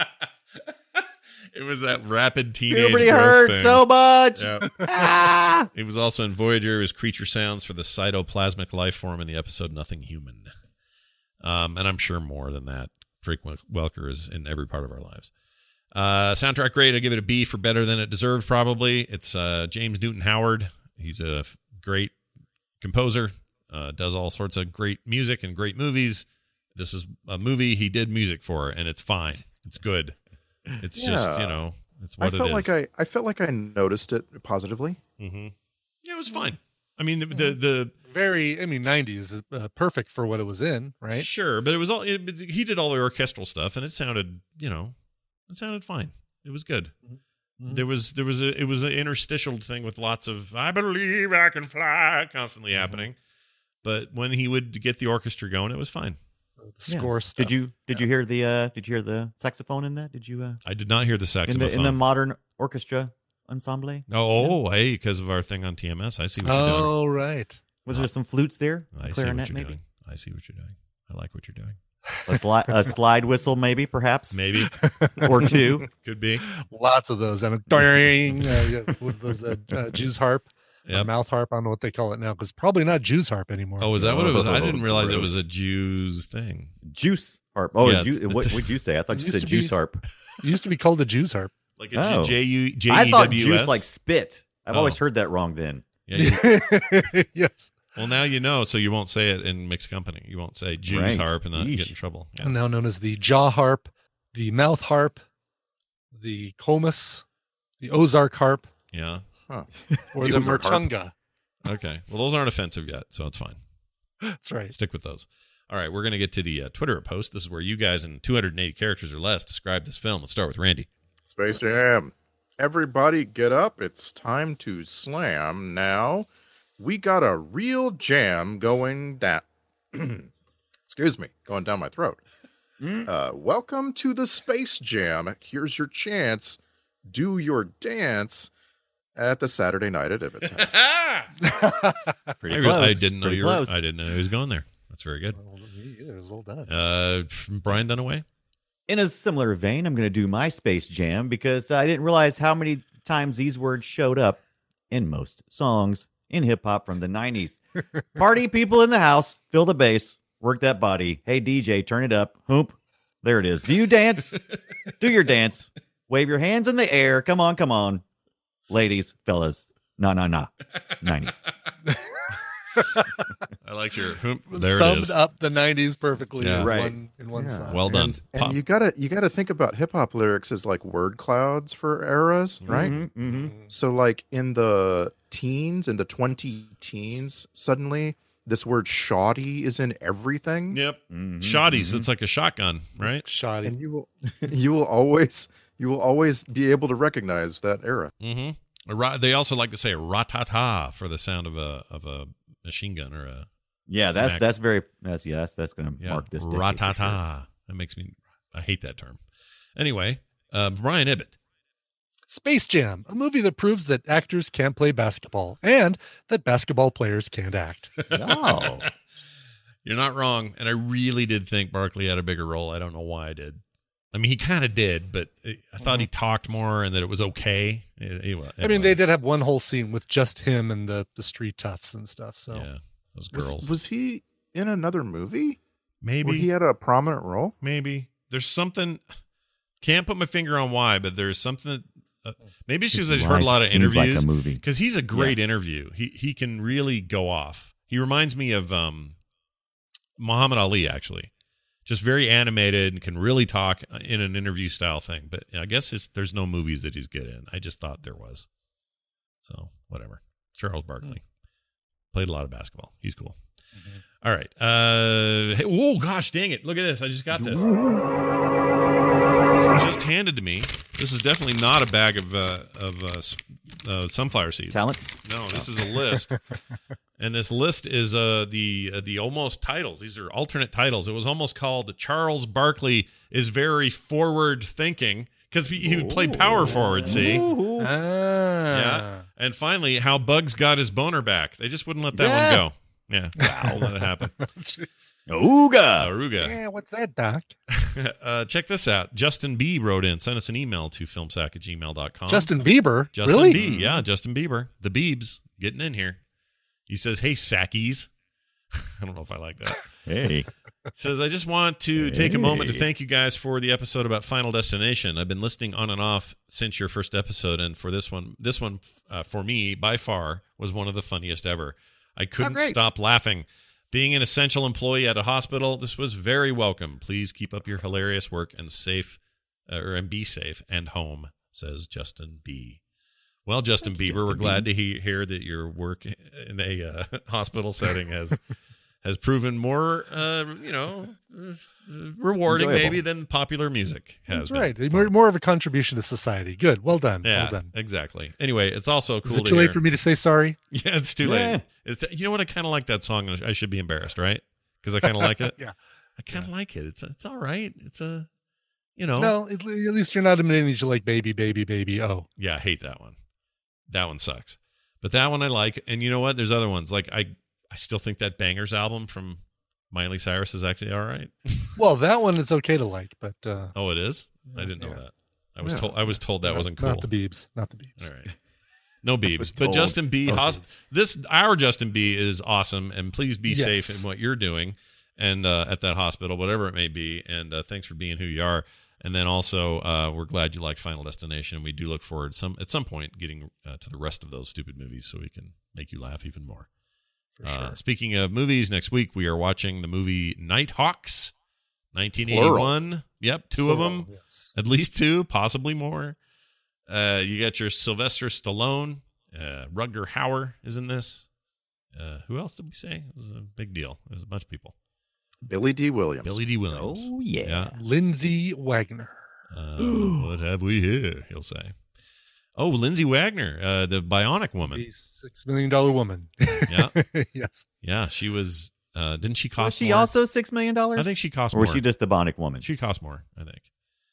It was that rapid teenage Puberty growth hurt thing. so much. Yep. Ah! He was also in Voyager. It was creature sounds for the cytoplasmic life form in the episode Nothing Human. Um, and I'm sure more than that. Frank Welker is in every part of our lives. Uh, soundtrack grade, I give it a B for better than it deserved, probably. It's uh, James Newton Howard. He's a f- great composer, uh, does all sorts of great music and great movies. This is a movie he did music for, and it's fine. It's good. It's just, Yeah. you know, it's I what felt it is. like I, I felt like I noticed it positively. Mm-hmm. Yeah, it was fine. I mean, the the, the Very, I mean, nineties is uh, perfect for what it was in, right? Sure, but it was all it, he did all the orchestral stuff, and it sounded, you know, it sounded fine. It was good. Mm-hmm. There was there was a it was an interstitial thing with lots of "I believe I can fly" constantly happening, but when he would get the orchestra going, it was fine. The Yeah. score stuff. Did you did you hear the uh, did you hear the saxophone in that? Did you? Uh, I did not hear the in saxophone. the in the modern orchestra ensemble. oh, oh, hey, because of our thing on T M S, I see what you're doing. Oh, right. Was there some flutes there? I see what Clarinet, you're maybe. doing. I see what you're doing. I like what you're doing. A, sli- a slide whistle, maybe, perhaps, Maybe. or two. Could be. Lots of those. I mean, doing, uh, yeah, with those uh, uh, Jew's harp, or Yep. mouth harp. I don't know what they call it now because probably not Jew's harp anymore. Oh, is that what it was? I didn't realize it was a gross. Jews thing. Juice harp. Oh, Yeah, ju- it's- what it's- would you say? I thought It you used said to juice be- harp. It used to be called a Jew's harp. Like a Oh. J U J E I W S? thought juice like spit. I've Oh. always heard that wrong. Then Yeah, you- Yes. well, now you know, so you won't say it in mixed company. You won't say Jews Right. harp and not Yeesh. get in trouble. Yeah. Now known as the jaw harp, the mouth harp, the comus, the Ozark harp, Yeah. Huh. or The the Ozark harp. merchunga. Okay. Well, those aren't offensive yet, so it's fine. That's right. Stick with those. All right, we're going to get to the uh, Twitter post. This is where you guys in two hundred eighty characters or less describe this film. Let's start with Randy. Space Jam. Everybody get up. It's time to slam now. We got a real jam going down. Excuse me, going down my throat. Uh, welcome to the Space Jam. Here's your chance. Do your dance at the Saturday night at Ibbot's house. pretty I, re- close. I didn't know Pretty you were, close. I didn't know he was going there. That's very good. Well, me either. It was all done. Uh, Brian Dunaway. In a similar vein, I'm going to do my Space Jam because I didn't realize how many times these words showed up in most songs in hip hop from the nineties. Party people in the house, fill the bass, work that body. Hey, D J, turn it up. Hoop. There it is. Do you dance? Do your dance. Wave your hands in the air. Come on, come on. Ladies, fellas. Nah, nah, nah. nineties. I liked your hoop. There Summed it is. up the nineties perfectly Yeah. in Right. one in one Yeah. song. Well done. And, Pop. and you gotta you gotta think about hip hop lyrics as like word clouds for eras, right? Mhm, mhm. So like in the teens, in the twenty teens, suddenly this word shoddy is in everything. Yep. Mhm, Shoddies. mhm. It's like a shotgun, right? Shoddy. And you will you will always you will always be able to recognize that era. Mm-hmm. They also like to say ratata for the sound of a of a machine gun or a Yeah, that's Mac. that's very that's yeah, that's that's gonna yeah, mark this decade for ratata. sure. That makes me. I hate that term. Anyway, uh, Brian Ibbott. Space Jam, a movie that proves that actors can't play basketball and that basketball players can't act. Oh. You're not wrong, and I really did think Barkley had a bigger role. I don't know why I did. I mean, he kind of did, but it, I thought he talked more and that it was okay. It- it wa- it I mean, they wasn't. did have one whole scene with just him and the, the street toughs and stuff. So Yeah, those Was, girls. was he in another movie? Maybe Where he had a prominent role? maybe there's something. Can't put my finger on why, but there's something. Uh, maybe it's just I've His heard a life lot of seems like a interviews movie. because he's a great interview. He he can really go off. He reminds me of um, Muhammad Ali, actually. Just very animated and can really talk in an interview style thing. But I guess it's, there's no movies that he's good in. I just thought there was. So whatever. Charles Barkley played a lot of basketball. He's cool. All right. Uh, hey, oh gosh, dang it! Look at this. I just got this. This was just handed to me. This is definitely not a bag of uh, of uh, s- uh, sunflower seeds. Talents? No, this is a list. And this list is uh, the uh, the almost titles. These are alternate titles. It was almost called Charles Barkley is very forward thinking because he, he would play power forward. See, Ah. yeah. And finally, how Bugs got his boner back. They just wouldn't let that Yeah. one go. Yeah, wow, let it happen. Ooga. Aruga. Yeah, what's that, Doc? uh, check this out. Justin B wrote in. Sent us an email to filmsack at gmail dot com. Justin Bieber? Justin Really? B. Yeah, Justin Bieber. The Biebs getting in here. He says, hey, Sackies. I don't know if I like that. Hey. Says, I just want to take a moment to Hey. thank you guys for the episode about Final Destination. I've been listening on and off since your first episode, and for this one, this one uh, for me, by far, was one of the funniest ever. I couldn't great. stop laughing. Being an essential employee at a hospital, this was very welcome. Please keep up your hilarious work and safe, uh, or and be safe and home, says Justin B. Well, Justin Thank you, Bieber, Justin we're B. glad to he- hear that your work in a uh, hospital setting has has proven more, uh, you know, uh, rewarding Enjoyable. maybe than popular music has That's been. right. More, more of a contribution to society. Good. Well done. Yeah, Well done. exactly. Anyway, it's also cool Is it to too hear. late for me to say sorry? Yeah, it's too Yeah. late. It's you know what? I kind of like that song. I should be embarrassed, right? Because I kind of like it. Yeah. I kind of yeah. like it. It's it's all right. It's a, you know. No, at least you're not admitting that you like baby, baby, baby. Oh. Yeah, I hate that one. That one sucks. But that one I like. And you know what? There's other ones. Like, I, I still think that Bangers album from Miley Cyrus is actually all right. Well, that one it's okay to like, but. Uh, oh, it is? I didn't know yeah. that. I was yeah. told I was told that not, wasn't cool. Not the Biebs. Not the Biebs. All right. No Biebs. But Justin B. Hos- this our Justin B. is awesome, and please be yes. safe in what you're doing and uh, at that hospital, whatever it may be. And uh, thanks for being who you are. And then also, uh, we're glad you like Final Destination. We do look forward some at some point getting uh, to the rest of those stupid movies so we can make you laugh even more. For sure. Uh, speaking of movies, next week we are watching the movie Nighthawks, nineteen eighty-one. Plural. Yep, two Plural, of them, yes. At least two, possibly more. Uh, you got your Sylvester Stallone, uh, Rutger Hauer is in this. Uh, who else did we say? It was a big deal. There's a bunch of people. Billy D. Williams. Billy D. Williams. Oh, yeah. yeah. Lindsay Wagner. Uh, what have we here, he'll say. Oh, Lindsay Wagner, uh, the Bionic Woman. The Six Million Dollar Woman. Yeah. Yes. Yeah, she was, uh, didn't she cost Was she more? also Six Million Dollars? I think she cost or more. Or was she just the Bionic Woman? She cost more, I think.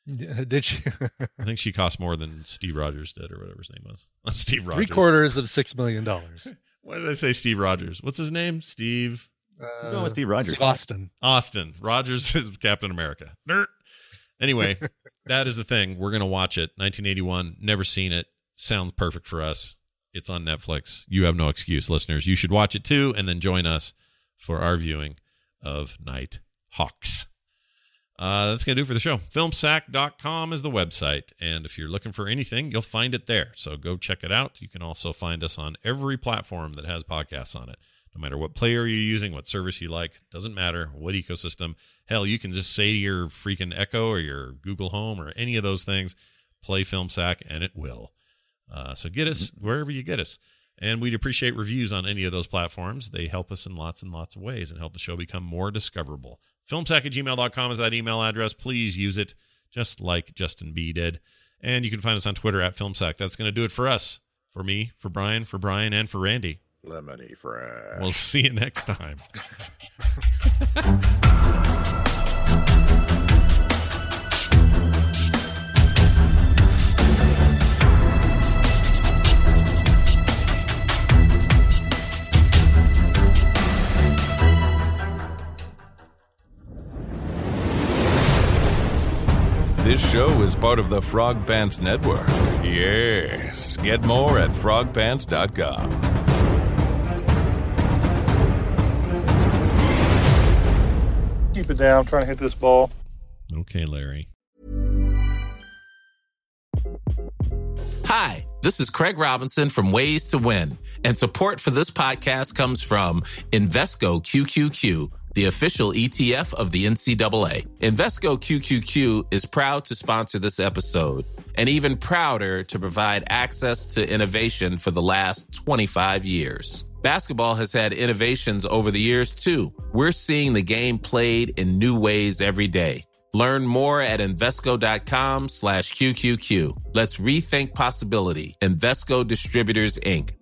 Did she? I think she cost more than Steve Rogers did, or whatever his name was. Not Steve Rogers. Three quarters of six million dollars. Why did I say Steve Rogers? What's his name? Steve. Uh, going with Steve Rogers. Steve Austin. Austin. Rogers is Captain America. Nerd. Anyway, that is the thing. We're gonna watch it. nineteen eighty-one. Never seen it. Sounds perfect for us. It's on Netflix. You have no excuse, listeners. You should watch it too, and then join us for our viewing of Nighthawks. Uh, that's going to do it for the show. film sack dot com is the website, and if you're looking for anything, you'll find it there. So go check it out. You can also find us on every platform that has podcasts on it. No matter what player you're using, what service you like, doesn't matter what ecosystem. Hell, you can just say to your freaking Echo or your Google Home or any of those things, play FilmSack, and it will. Uh, so get us wherever you get us. And we'd appreciate reviews on any of those platforms. They help us in lots and lots of ways and help the show become more discoverable. filmsack at gmail dot com is that email address. Please use it, just like Justin B. did. And you can find us on Twitter at FilmSack. That's going to do it for us. For me, for Brian, for Brian, and for Randy. Lemony fresh. We'll see you next time. This show is part of the Frog Pants Network. Yes. Get more at frog pants dot com. Keep it down. I'm trying to hit this ball. Okay, Larry. Hi, this is Craig Robinson from Ways to Win, and support for this podcast comes from Invesco Q Q Q, the official E T F of the N C double A. Invesco Q Q Q is proud to sponsor this episode, and even prouder to provide access to innovation for the last twenty-five years. Basketball has had innovations over the years, too. We're seeing the game played in new ways every day. Learn more at Invesco.com slash QQQ. Let's rethink possibility. Invesco Distributors, Incorporated.